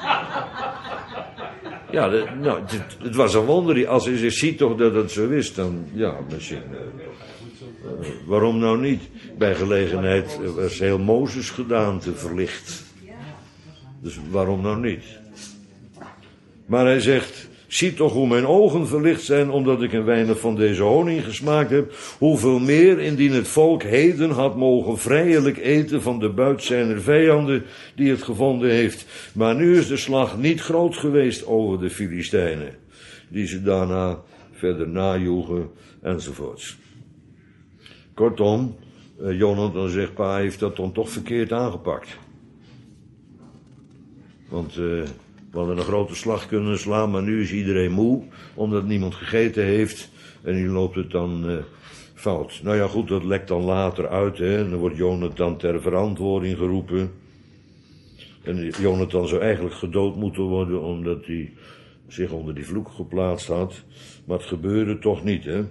Ja, de, nou, het, het was een wonder. Als hij zegt, zie toch dat het zo is, dan ja, misschien. Uh, uh, waarom nou niet? Bij gelegenheid was heel Mozes gedaante verlicht. Dus waarom nou niet? Maar hij zegt: zie toch hoe mijn ogen verlicht zijn, omdat ik een weinig van deze honing gesmaakt heb. Hoeveel meer indien het volk heden had mogen vrijelijk eten van de buit zijner vijanden die het gevonden heeft. Maar nu is de slag niet groot geweest over de Filistijnen, die ze daarna verder najoegen enzovoorts. Kortom, uh, Jonathan zegt, pa heeft dat dan toch verkeerd aangepakt. Want uh, We hadden een grote slag kunnen slaan, maar nu is iedereen moe, omdat niemand gegeten heeft. En nu loopt het dan uh, fout. Nou ja, goed, dat lekt dan later uit, hè. En dan wordt Jonathan ter verantwoording geroepen. En Jonathan zou eigenlijk gedood moeten worden, omdat hij zich onder die vloek geplaatst had. Maar het gebeurde toch niet, hè.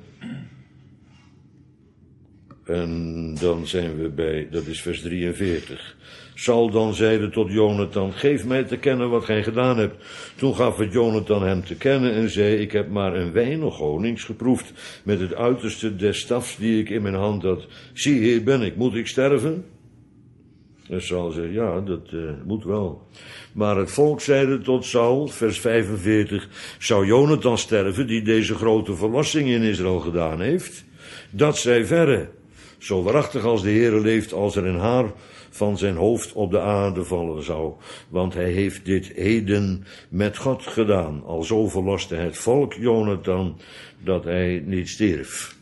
En dan zijn we bij, dat is vers drieënveertig. Saul dan zeide tot Jonathan, geef mij te kennen wat gij gedaan hebt. Toen gaf het Jonathan hem te kennen en zei, ik heb maar een weinig honings geproefd met het uiterste des stafs die ik in mijn hand had. Zie, hier ben ik, moet ik sterven? En Saul zei, ja, dat uh, moet wel. Maar het volk zeide tot Saul, vers vijfenveertig, zou Jonathan sterven die deze grote verlossing in Israël gedaan heeft? Dat zij verre. Zo waarachtig als de Heere leeft, als er een haar van zijn hoofd op de aarde vallen zou. Want hij heeft dit heden met God gedaan. Alzo verloste het volk Jonathan, dat hij niet stierf.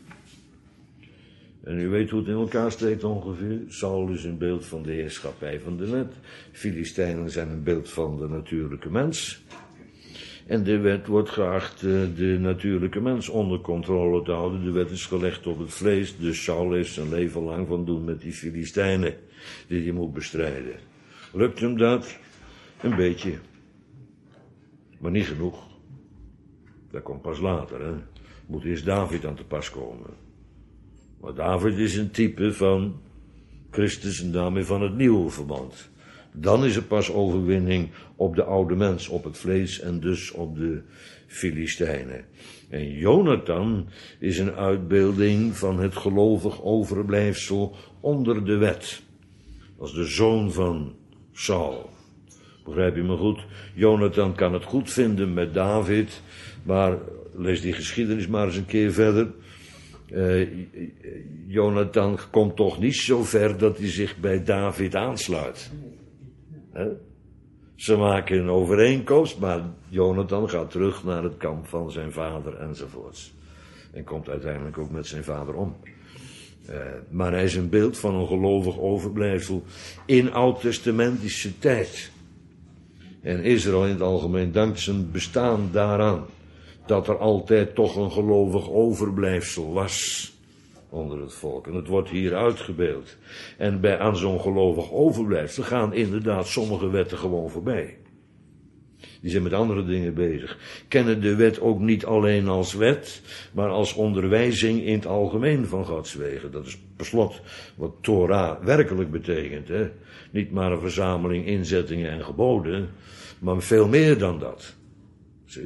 En u weet hoe het in elkaar steekt ongeveer. Saul is een beeld van de heerschappij van de wet. Filistijnen zijn een beeld van de natuurlijke mens. En de wet wordt geacht de natuurlijke mens onder controle te houden. De wet is gelegd op het vlees, dus Saul heeft zijn leven lang van doen met die Filistijnen die hij moet bestrijden. Lukt hem dat? Een beetje. Maar niet genoeg. Dat komt pas later, hè. Moet eerst David aan te pas komen. Maar David is een type van Christus en daarmee van het nieuwe verband. Dan is er pas overwinning op de oude mens, op het vlees en dus op de Filistijnen. En Jonathan is een uitbeelding van het gelovig overblijfsel onder de wet. Als de zoon van Saul. Begrijp je me goed? Jonathan kan het goed vinden met David, maar lees die geschiedenis maar eens een keer verder. Uh, Jonathan komt toch niet zo ver dat hij zich bij David aansluit. He? Ze maken een overeenkomst, maar Jonathan gaat terug naar het kamp van zijn vader enzovoorts. En komt uiteindelijk ook met zijn vader om. Uh, maar hij is een beeld van een gelovig overblijfsel in oud-testamentische tijd. En Israël in het algemeen dankt zijn bestaan daaraan. Dat er altijd toch een gelovig overblijfsel was onder het volk. En het wordt hier uitgebeeld. En bij, aan zo'n gelovig overblijfsel gaan inderdaad sommige wetten gewoon voorbij. Die zijn met andere dingen bezig. Kennen de wet ook niet alleen als wet, maar als onderwijzing in het algemeen van Gods wegen. Dat is per slot wat Torah werkelijk betekent. Hè? Niet maar een verzameling inzettingen en geboden, maar veel meer dan dat. Zie?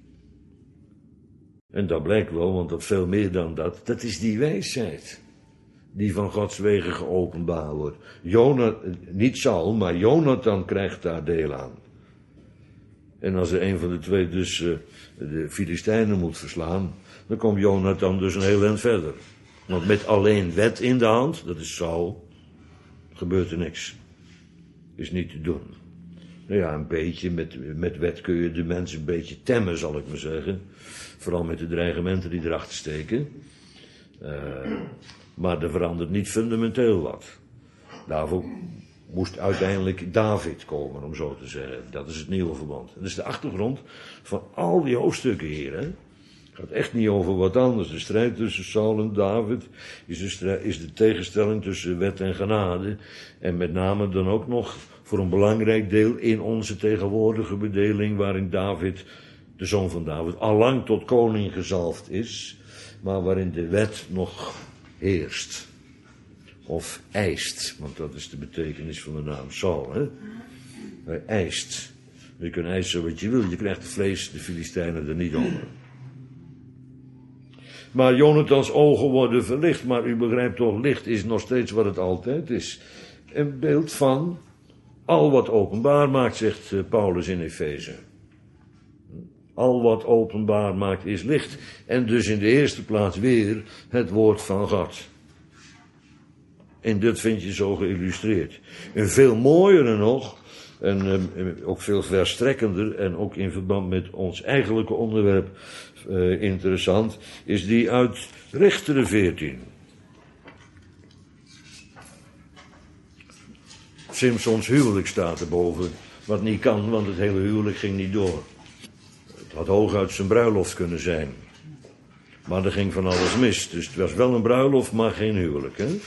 En dat blijkt wel, want dat veel meer dan dat, dat is die wijsheid. Die van Gods wegen geopenbaard wordt. Jonathan, niet Saul, maar Jonathan krijgt daar deel aan. En als er een van de twee dus uh, de Filistijnen moet verslaan, dan komt Jonathan dus een heel eind verder. Want met alleen wet in de hand, dat is Saul, gebeurt er niks. Is niet te doen. Nou ja, een beetje, met, met wet kun je de mensen een beetje temmen, zal ik maar zeggen. Vooral met de dreigementen die erachter steken. Uh, maar er verandert niet fundamenteel wat. Daarvoor moest uiteindelijk David komen, om zo te zeggen. Dat is het nieuwe verband. Dat is de achtergrond van al die hoofdstukken hier. Hè? Het gaat echt niet over wat anders. De strijd tussen Saul en David is de, strijd, is de tegenstelling tussen wet en genade. En met name dan ook nog voor een belangrijk deel in onze tegenwoordige bedeling, waarin David, de zoon van David, allang tot koning gezalfd is, maar waarin de wet nog heerst. Of eist, want dat is de betekenis van de naam Saul. Hè? Hij eist. Je kunt eisen wat je wil, je krijgt het vlees, de Filistijnen er niet onder. Maar Jonathans ogen worden verlicht, maar u begrijpt toch, licht is nog steeds wat het altijd is. Een beeld van al wat openbaar maakt, zegt Paulus in Efeze. Al wat openbaar maakt is licht. En dus in de eerste plaats weer het woord van God. En dat vind je zo geïllustreerd. En veel mooier nog, en uh, ook veel verstrekkender, en ook in verband met ons eigenlijke onderwerp uh, interessant, is die uit Richteren veertien. Simsons huwelijk staat erboven. Wat niet kan, want het hele huwelijk ging niet door. Het had hooguit zijn bruiloft kunnen zijn. Maar er ging van alles mis. Dus het was wel een bruiloft, maar geen huwelijk, hè?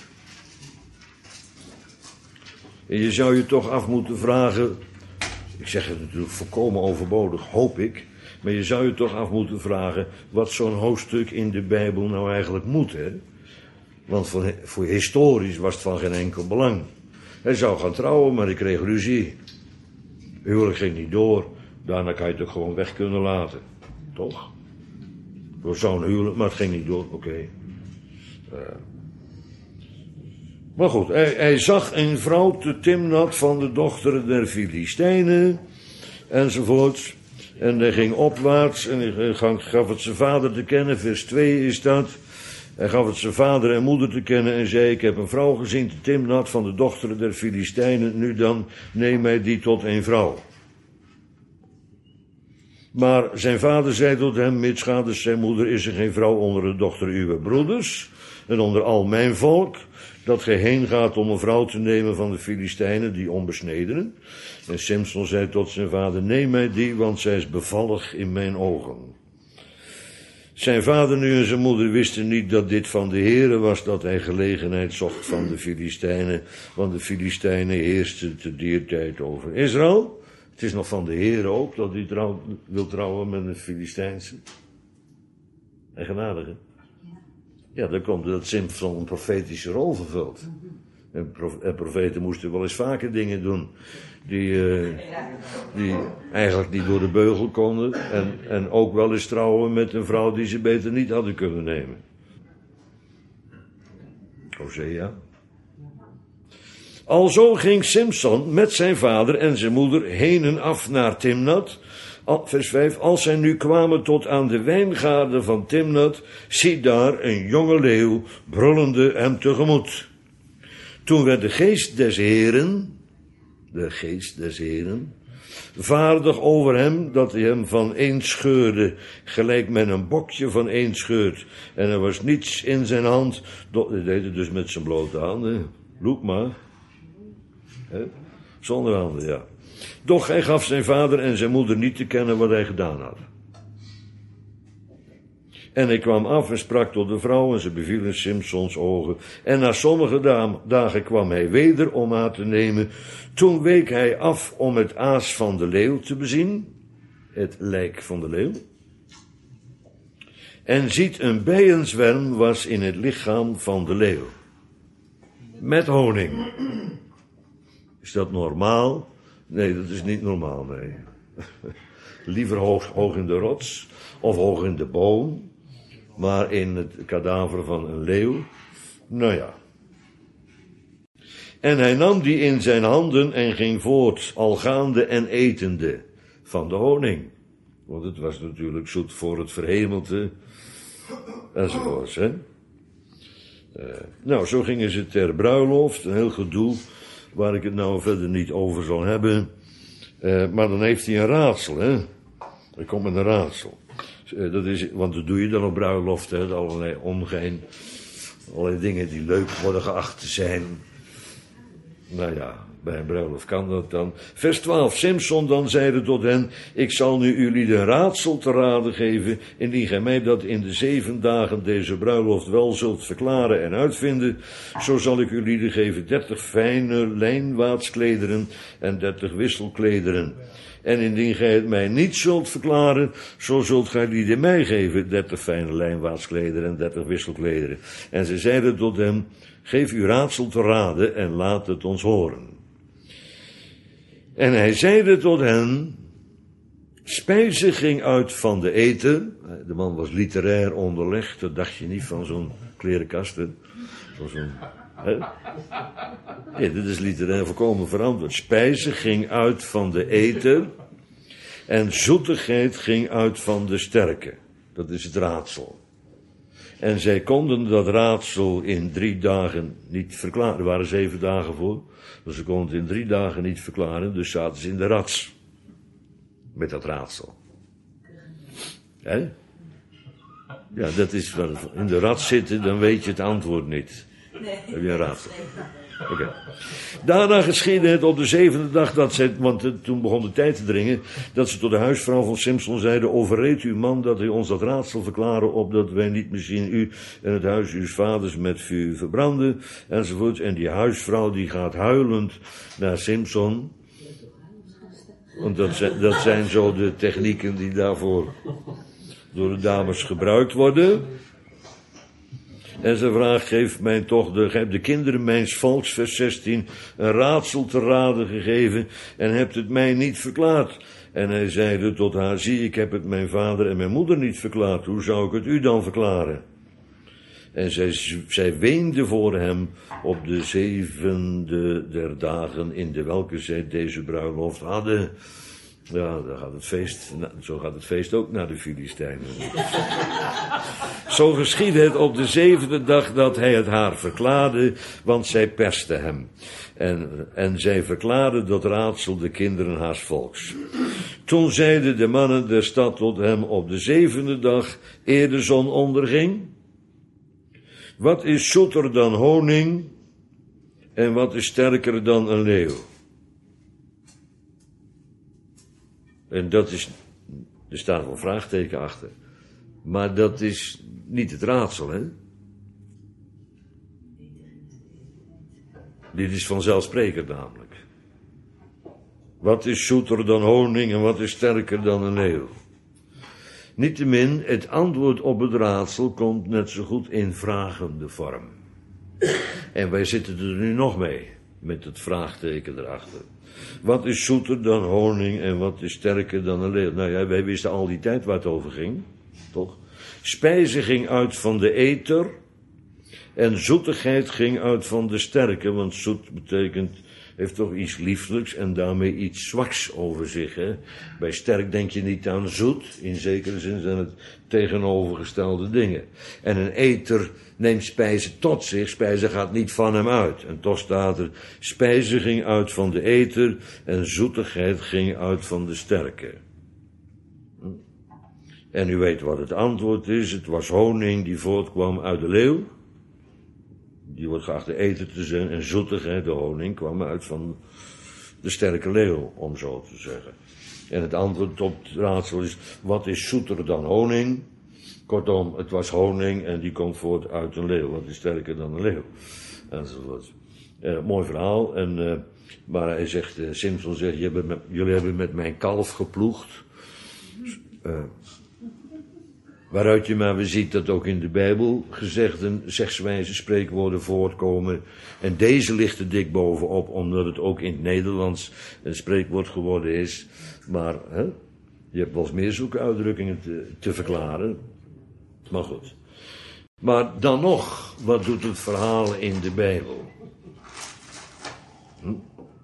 En je zou je toch af moeten vragen... Ik zeg het natuurlijk volkomen overbodig, hoop ik... maar je zou je toch af moeten vragen... wat zo'n hoofdstuk in de Bijbel nou eigenlijk moet, hè? Want voor, voor historisch was het van geen enkel belang. Hij zou gaan trouwen, maar ik kreeg ruzie. Huwelijk ging niet door. Daarna kan je het ook gewoon weg kunnen laten. Toch? Voor zo'n huwelijk, maar het ging niet door. Oké. Okay. Uh. Maar goed, hij, hij zag een vrouw te Timnat van de dochteren der Filistijnen. Enzovoort. En hij ging opwaarts en hij gaf het zijn vader te kennen. Vers twee is dat. Hij gaf het zijn vader en moeder te kennen en zei... Ik heb een vrouw gezien te Timnat van de dochteren der Filistijnen. Nu dan, neem mij die tot een vrouw. Maar zijn vader zei tot hem, mitsgaders zijn moeder, is er geen vrouw onder de dochter uw broeders en onder al mijn volk, dat gij heen gaat om een vrouw te nemen van de Filistijnen, die onbesnedenen. En Simson zei tot zijn vader, neem mij die, want zij is bevallig in mijn ogen. Zijn vader nu en zijn moeder wisten niet dat dit van de Heere was, dat hij gelegenheid zocht van de Filistijnen, want de Filistijnen heersten te dier tijd over Israël. Het is nog van de Heer ook, dat hij trouw, wil trouwen met een Filistijnse. En genadige. Ja, dan komt dat Simson een profetische rol vervult. En, prof, en profeten moesten wel eens vaker dingen doen die, uh, die eigenlijk niet door de beugel konden. En, en ook wel eens trouwen met een vrouw die ze beter niet hadden kunnen nemen. Hosea. Alzo ging Simson met zijn vader en zijn moeder heen en af naar Timnat. Vers vijf. Als zij nu kwamen tot aan de wijngaarden van Timnat, zie daar een jonge leeuw brullende hem tegemoet. Toen werd de geest des Heren, de geest des Heren, vaardig over hem, dat hij hem van een scheurde, gelijk men een bokje van een scheurt. En er was niets in zijn hand, hij deed het dus met zijn blote handen, loop maar. He? Zonder handen, ja. Doch hij gaf zijn vader en zijn moeder niet te kennen wat hij gedaan had. En hij kwam af en sprak tot de vrouw en ze beviel in Simsons ogen. En na sommige dagen kwam hij weder om haar te nemen. Toen week hij af om het aas van de leeuw te bezien. Het lijk van de leeuw. En ziet een bijenzwerm was in het lichaam van de leeuw. Met honing. Is dat normaal? Nee, dat is niet normaal, nee. Liever hoog, hoog in de rots, of hoog in de boom, maar in het kadaver van een leeuw, nou ja. En hij nam die in zijn handen en ging voort, al gaande en etende van de honing. Want het was natuurlijk zoet voor het verhemelte, enzovoorts, hè. Uh, nou, zo gingen ze ter bruiloft, een heel gedoe, waar ik het nou verder niet over zal hebben. Uh, maar dan heeft hij een raadsel, hè. Er komt een raadsel. Uh, dat is, want dat doe je dan op bruiloft, hè. Allerlei omgein. Allerlei dingen die leuk worden geacht te zijn. Nou ja, bij een bruiloft kan dat dan. Vers twaalf. Simson dan zeide tot hen, ik zal nu jullie een raadsel te raden geven, indien gij mij dat in de zeven dagen deze bruiloft wel zult verklaren en uitvinden, zo zal ik jullie geven dertig fijne lijnwaadsklederen en dertig wisselklederen. En indien gij het mij niet zult verklaren, zo zult gij die mij geven, dertig fijne lijnwaadsklederen en dertig wisselklederen. En ze zeiden tot hem, geef uw raadsel te raden en laat het ons horen. En hij zeide tot hen, spijze ging uit van de eten. De man was literair onderlegd, dat dacht je niet van zo'n klerenkast. Van zo'n, hè? Nee, dit is literair volkomen verantwoord. Spijze ging uit van de eten en zoetigheid ging uit van de sterke. Dat is het raadsel. En zij konden dat raadsel in drie dagen niet verklaren. Er waren zeven dagen voor. Dus ze konden het in drie dagen niet verklaren. Dus zaten ze in de rats. Met dat raadsel. Hè? Ja, dat is wel. In de rats zitten, dan weet je het antwoord niet. Nee. Heb je een raadsel? Oké. Okay. Daarna geschiedde het op de zevende dag dat zij, want uh, toen begon de tijd te dringen, dat ze tot de huisvrouw van Simson zeiden, overreed uw man dat hij ons dat raadsel verklaren, opdat wij niet misschien u en het huis uws vaders met vuur verbranden, enzovoort. En die huisvrouw die gaat huilend naar Simson. Want dat zijn, dat zijn zo de technieken die daarvoor door de dames gebruikt worden. En ze vraagt, geef mij toch de, geef de kinderen mijns volks, vers zestien, een raadsel te raden gegeven en hebt het mij niet verklaard. En hij zeide tot haar, zie, ik heb het mijn vader en mijn moeder niet verklaard, hoe zou ik het u dan verklaren? En zij, zij weende voor hem op de zevende der dagen in de welke zij deze bruiloft hadden. Ja, dan gaat het feest, zo gaat het feest ook naar de Filistijnen. Zo geschiedde het op de zevende dag dat hij het haar verklaarde, want zij perste hem. En, en zij verklaarde dat raadsel de kinderen haars volks. Toen zeiden de mannen der stad tot hem op de zevende dag, eer de zon onderging, wat is zoeter dan honing en wat is sterker dan een leeuw? En dat is, er staat wel een vraagteken achter. Maar dat is niet het raadsel, hè? Dit is vanzelfsprekend namelijk. Wat is zoeter dan honing en wat is sterker dan een leeuw? Niettemin, het antwoord op het raadsel komt net zo goed in vragende vorm. En wij zitten er nu nog mee, met het vraagteken erachter. Wat is zoeter dan honing en wat is sterker dan een leeuw? Nou ja, wij wisten al die tijd waar het over ging, toch? Spijze ging uit van de eter en zoetigheid ging uit van de sterke, want zoet betekent, heeft toch iets lieflijks en daarmee iets zwaks over zich, hè? Bij sterk denk je niet aan zoet, in zekere zin zijn het tegenovergestelde dingen. En een eter neemt spijze tot zich, spijze gaat niet van hem uit. En toch staat er, spijze ging uit van de eter en zoetigheid ging uit van de sterke. En u weet wat het antwoord is, het was honing die voortkwam uit de leeuw. Die wordt geacht de eter te zijn en zoetigheid, de honing, kwam uit van de sterke leeuw, om zo te zeggen. En het antwoord op het raadsel is, wat is zoeter dan honing? Kortom, het was honing en die komt voort uit een leeuw. Wat is sterker dan een leeuw? Enzovoort. Uh, mooi verhaal. En, uh, maar hij zegt, uh, Simson zegt, jullie hebben, met, jullie hebben met mijn kalf geploegd. Uh, waaruit je maar weer ziet dat ook in de Bijbel gezegden, zegswijze, spreekwoorden voortkomen. En deze ligt er dik bovenop, omdat het ook in het Nederlands een spreekwoord geworden is. Maar hè, je hebt wel eens meer zulke uitdrukkingen te, te verklaren. Maar goed. Maar dan nog, wat doet het verhaal in de Bijbel? Hm?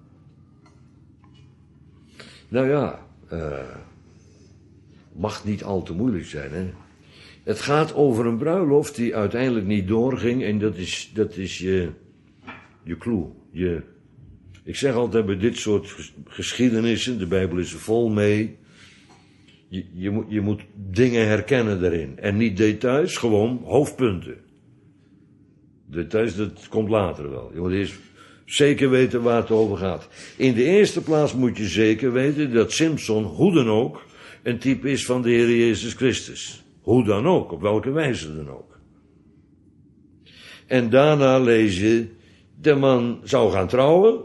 Nou ja, uh, mag niet al te moeilijk zijn, hè. Het gaat over een bruiloft die uiteindelijk niet doorging en dat is, dat is je, je clue. Je, ik zeg altijd bij dit soort geschiedenissen, de Bijbel is er vol mee, je, je, moet, je moet dingen herkennen daarin. En niet details, gewoon hoofdpunten. Details, dat komt later wel. Je moet eerst zeker weten waar het over gaat. In de eerste plaats moet je zeker weten dat Simson, hoe dan ook, een type is van de Heer Jezus Christus. Hoe dan ook, op welke wijze dan ook. En daarna lees je, de man zou gaan trouwen,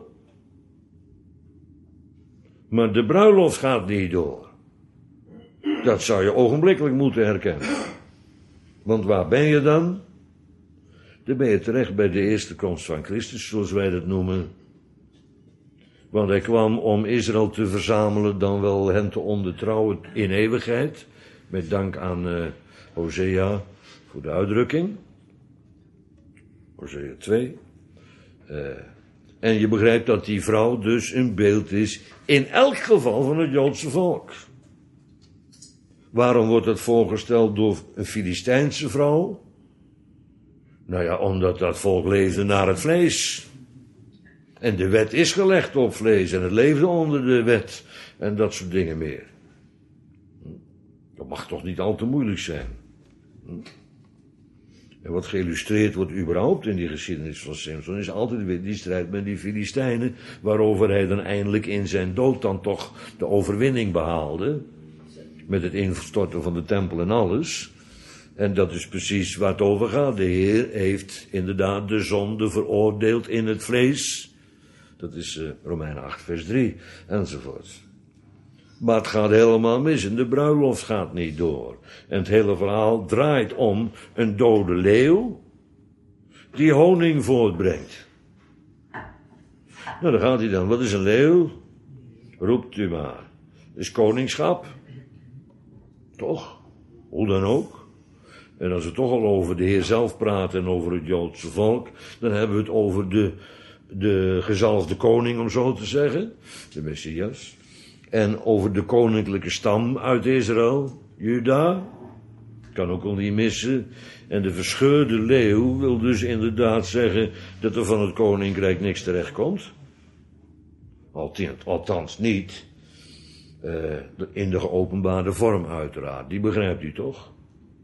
maar de bruiloft gaat niet door. Dat zou je ogenblikkelijk moeten herkennen. Want waar ben je dan? Dan ben je terecht bij de eerste komst van Christus, zoals wij dat noemen. Want hij kwam om Israël te verzamelen, dan wel hen te ondertrouwen in eeuwigheid. Met dank aan uh, Hosea voor de uitdrukking. Hosea twee. Uh, en je begrijpt dat die vrouw dus een beeld is, in elk geval van het Joodse volk. Waarom wordt dat voorgesteld door een Filistijnse vrouw? Nou ja, omdat dat volk leefde naar het vlees. En de wet is gelegd op vlees en het leefde onder de wet en dat soort dingen meer. Dat mag toch niet al te moeilijk zijn. En wat geïllustreerd wordt überhaupt in die geschiedenis van Samson is altijd weer die strijd met die Filistijnen, waarover hij dan eindelijk in zijn dood dan toch de overwinning behaalde. Met het instorten van de tempel en alles. En dat is precies waar het over gaat. De Heer heeft inderdaad de zonde veroordeeld in het vlees. Dat is uh, Romeinen acht vers drie enzovoort. Maar het gaat helemaal mis en de bruiloft gaat niet door. En het hele verhaal draait om een dode leeuw die honing voortbrengt. Nou, daar gaat hij dan. Wat is een leeuw? Roept u maar. Dat is koningschap. Toch? Hoe dan ook. En als we toch al over de Heer zelf praten en over het Joodse volk, dan hebben we het over de, de gezalfde koning, om zo te zeggen. De Messias. En over de koninklijke stam uit Israël, Juda. Kan ook al niet missen. En de verscheurde leeuw wil dus inderdaad zeggen dat er van het koninkrijk niks terecht komt. Althans niet uh, in de geopenbaarde vorm uiteraard. Die begrijpt u toch?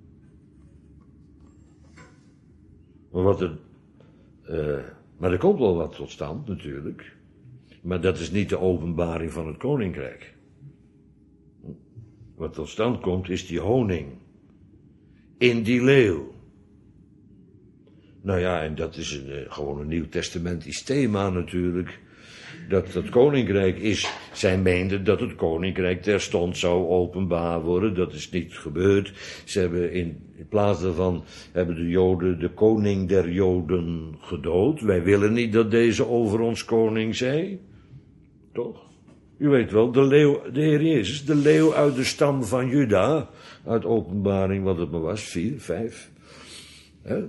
Maar, wat er, uh, maar er komt wel wat tot stand natuurlijk. Maar dat is niet de openbaring van het koninkrijk. Wat tot stand komt is die honing. In die leeuw. Nou ja, en dat is een, uh, gewoon een nieuw testamentisch thema natuurlijk. Dat het koninkrijk is, zij meenden dat het koninkrijk terstond zou openbaar worden. Dat is niet gebeurd. Ze hebben in, in plaats daarvan, hebben de Joden de koning der Joden gedood. Wij willen niet dat deze over ons koning zij. Toch? U weet wel, de leeuw, de Heer Jezus, de leeuw uit de stam van Juda. Uit Openbaring, wat het maar was, vier, vijf. Hè?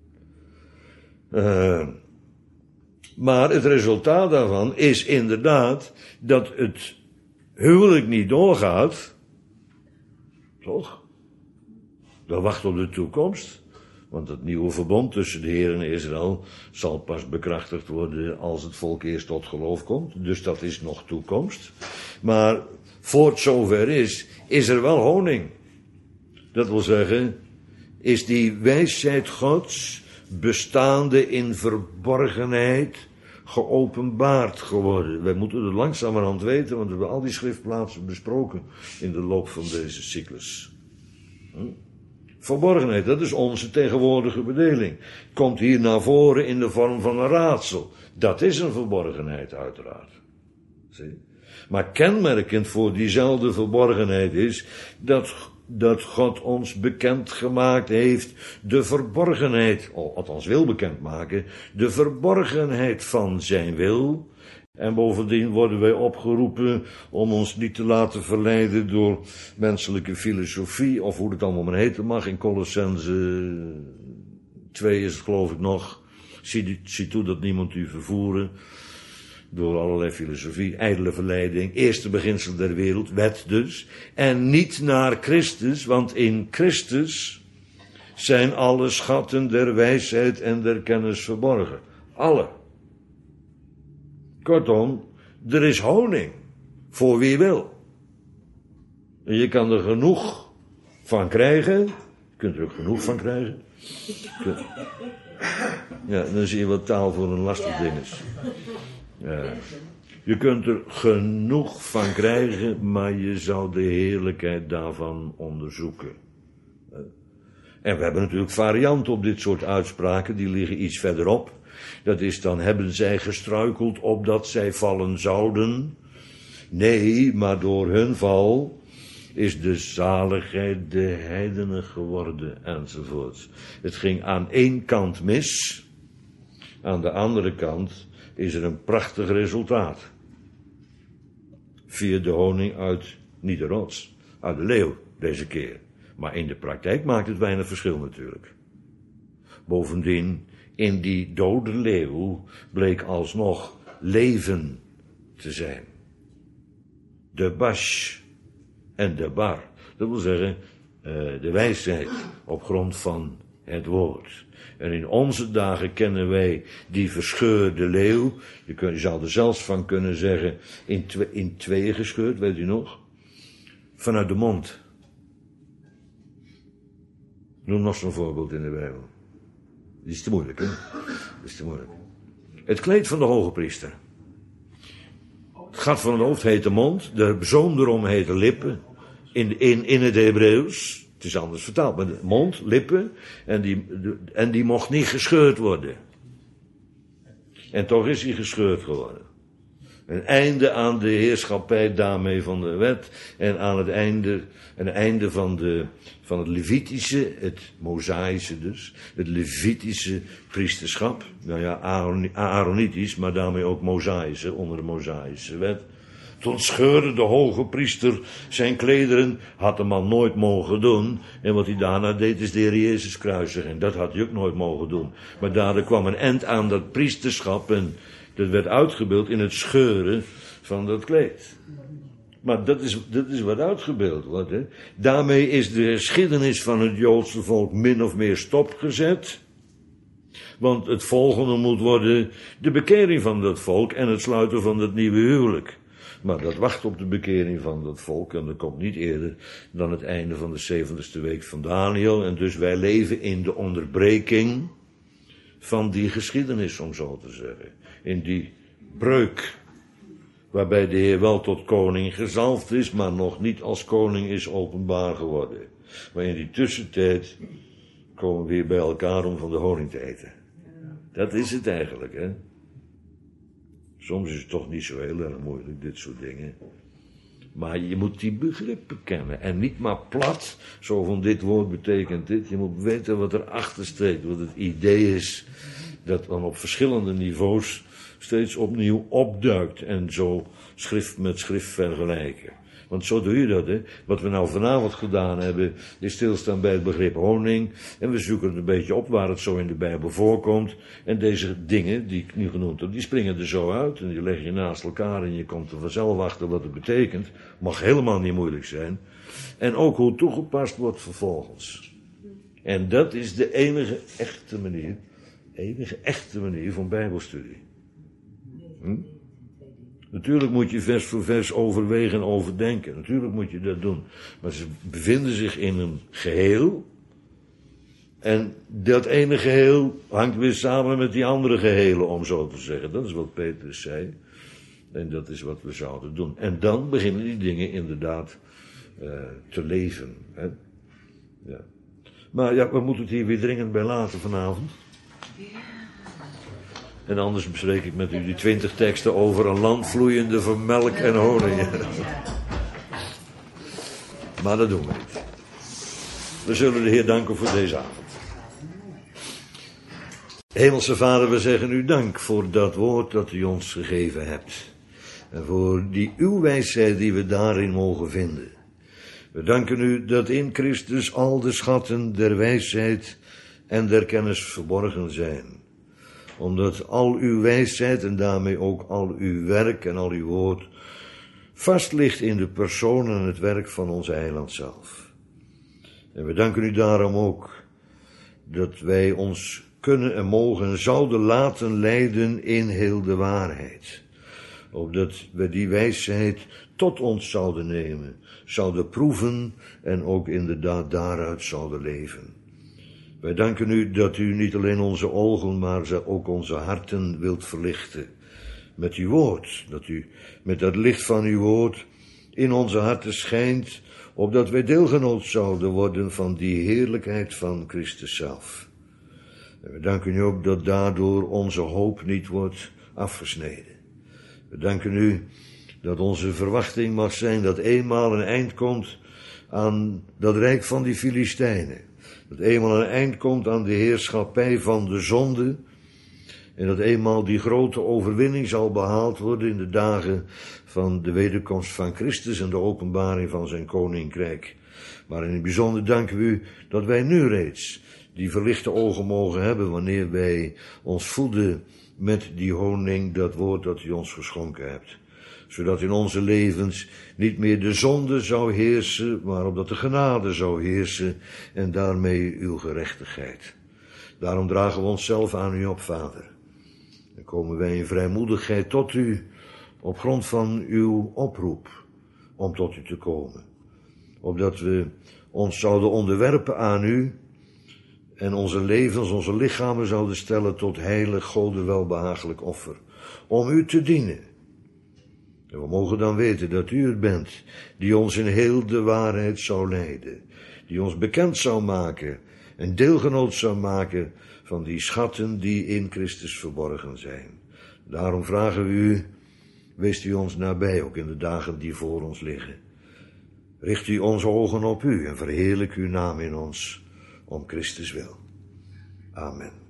Uh, maar het resultaat daarvan is inderdaad dat het huwelijk niet doorgaat. Toch? Dat wacht op de toekomst. Want het nieuwe verbond tussen de Heer en Israël zal pas bekrachtigd worden als het volk eerst tot geloof komt. Dus dat is nog toekomst. Maar voor het zover is, is er wel honing. Dat wil zeggen, is die wijsheid Gods bestaande in verborgenheid geopenbaard geworden. Wij moeten het langzamerhand weten, want we hebben al die schriftplaatsen besproken in de loop van deze cyclus. Hm? Verborgenheid, dat is onze tegenwoordige bedeling. Komt hier naar voren in de vorm van een raadsel. Dat is een verborgenheid uiteraard. Zie? Maar kenmerkend voor diezelfde verborgenheid is dat, dat God ons bekend gemaakt heeft de verborgenheid, althans wil bekendmaken, de verborgenheid van zijn wil. En bovendien worden wij opgeroepen om ons niet te laten verleiden door menselijke filosofie, of hoe het allemaal maar heten mag. In Colossense twee is het geloof ik nog. Zie, zie toe dat niemand u vervoeren door allerlei filosofie, ijdele verleiding, eerste beginsel der wereld, wet dus. En niet naar Christus, want in Christus zijn alle schatten der wijsheid en der kennis verborgen. Alle. Kortom, er is honing voor wie wil. En je kan er genoeg van krijgen. Je kunt er ook genoeg van krijgen. Ja, dan zie je wat taal voor een lastig ding is. Ja. Je kunt er genoeg van krijgen, maar je zou de heerlijkheid daarvan onderzoeken. En we hebben natuurlijk varianten op dit soort uitspraken, die liggen iets verderop. Dat is dan, hebben zij gestruikeld opdat zij vallen zouden? Nee, maar door hun val is de zaligheid de heidenen geworden, enzovoort. Het ging aan één kant mis, aan de andere kant is er een prachtig resultaat. Via de honing uit, niet de rots, uit de leeuw deze keer. Maar in de praktijk maakt het weinig verschil natuurlijk. Bovendien, in die dode leeuw bleek alsnog leven te zijn. De bash en de bar. Dat wil zeggen, uh, de wijsheid op grond van het woord. En in onze dagen kennen wij die verscheurde leeuw. Je, kun, je zou er zelfs van kunnen zeggen, in, twe, in tweeën gescheurd, weet u nog? Vanuit de mond. Noem nog zo'n voorbeeld in de Bijbel. Die is te moeilijk, hè? Dat is te moeilijk. Het kleed van de hoge priester. Het gat van het hoofd heet de mond, de zoom erom heet de lippen. In, in, in het Hebreeuws, het is anders vertaald, maar de mond, lippen, en die, de, en die mocht niet gescheurd worden. En toch is hij gescheurd geworden. Een einde aan de heerschappij daarmee van de wet. En aan het einde, een einde van, de, van het Levitische, het Mosaïsche dus. Het Levitische priesterschap. Nou ja, Aaronitisch, maar daarmee ook Mosaïsche, onder de Mosaïsche wet. Toen scheurde de hoge priester zijn klederen, had de man nooit mogen doen. En wat hij daarna deed is de Heer Jezus kruisigen. Dat had hij ook nooit mogen doen. Maar daardoor kwam een eind aan dat priesterschap en dat werd uitgebeeld in het scheuren van dat kleed. Maar dat is, dat is wat uitgebeeld wordt. Hè. Daarmee is de geschiedenis van het Joodse volk min of meer stopgezet. Want het volgende moet worden de bekering van dat volk en het sluiten van het nieuwe huwelijk. Maar dat wacht op de bekering van dat volk en dat komt niet eerder dan het einde van de zeventigste week van Daniel. En dus wij leven in de onderbreking van die geschiedenis, om zo te zeggen. In die breuk, waarbij de Heer wel tot koning gezalfd is, maar nog niet als koning is openbaar geworden. Maar in die tussentijd komen we weer bij elkaar om van de honing te eten. Dat is het eigenlijk, hè. Soms is het toch niet zo heel erg moeilijk, dit soort dingen. Maar je moet die begrippen kennen. En niet maar plat, zo van dit woord betekent dit. Je moet weten wat erachter steekt, wat het idee is dat dan op verschillende niveaus steeds opnieuw opduikt. En zo schrift met schrift vergelijken. Want zo doe je dat, hè. Wat we nou vanavond gedaan hebben, is stilstaan bij het begrip honing. En we zoeken het een beetje op waar het zo in de Bijbel voorkomt. En deze dingen, die ik nu genoemd heb, die springen er zo uit. En die leg je naast elkaar en je komt er vanzelf achter wat het betekent. Mag helemaal niet moeilijk zijn. En ook hoe het toegepast wordt vervolgens. En dat is de enige echte manier, enige echte manier van Bijbelstudie. Hm? Natuurlijk moet je vers voor vers overwegen en overdenken. Natuurlijk moet je dat doen. Maar ze bevinden zich in een geheel. En dat ene geheel hangt weer samen met die andere gehelen, om zo te zeggen. Dat is wat Petrus zei. En dat is wat we zouden doen. En dan beginnen die dingen inderdaad uh, te leven. Hè? Ja. Maar ja, we moeten het hier weer dringend bij laten vanavond. En anders bespreek ik met u die twintig teksten over een land vloeiende van melk en honing. Maar dat doen we niet. We zullen de Heer danken voor deze avond. Hemelse Vader, we zeggen u dank voor dat woord dat u ons gegeven hebt. En voor die uw wijsheid die we daarin mogen vinden. We danken u dat in Christus al de schatten der wijsheid en der kennis verborgen zijn. Omdat al uw wijsheid en daarmee ook al uw werk en al uw woord vast ligt in de persoon en het werk van onze Heiland zelf. En we danken u daarom ook dat wij ons kunnen en mogen en zouden laten leiden in heel de waarheid. Opdat we die wijsheid tot ons zouden nemen, zouden proeven en ook inderdaad daaruit zouden leven. Wij danken u dat u niet alleen onze ogen, maar ook onze harten wilt verlichten met uw woord. Dat u met dat licht van uw woord in onze harten schijnt, opdat wij deelgenoot zouden worden van die heerlijkheid van Christus zelf. En we danken u ook dat daardoor onze hoop niet wordt afgesneden. We danken u dat onze verwachting mag zijn dat eenmaal een eind komt aan dat rijk van die Filistijnen. Dat eenmaal een eind komt aan de heerschappij van de zonde. En dat eenmaal die grote overwinning zal behaald worden in de dagen van de wederkomst van Christus en de openbaring van zijn koninkrijk. Maar in het bijzonder danken we u dat wij nu reeds die verlichte ogen mogen hebben wanneer wij ons voeden met die honing, dat woord dat u ons geschonken hebt. Zodat in onze levens niet meer de zonde zou heersen, maar opdat de genade zou heersen en daarmee uw gerechtigheid. Daarom dragen we onszelf aan u op, Vader. Dan komen wij in vrijmoedigheid tot u, op grond van uw oproep, om tot u te komen. Opdat we ons zouden onderwerpen aan u, en onze levens, onze lichamen zouden stellen tot heilig, Gode welbehagelijk offer, om u te dienen. En we mogen dan weten dat u het bent, die ons in heel de waarheid zou leiden, die ons bekend zou maken en deelgenoot zou maken van die schatten die in Christus verborgen zijn. Daarom vragen we u, wees u ons nabij, ook in de dagen die voor ons liggen. Richt u onze ogen op u en verheerlijk uw naam in ons, om Christus wil. Amen.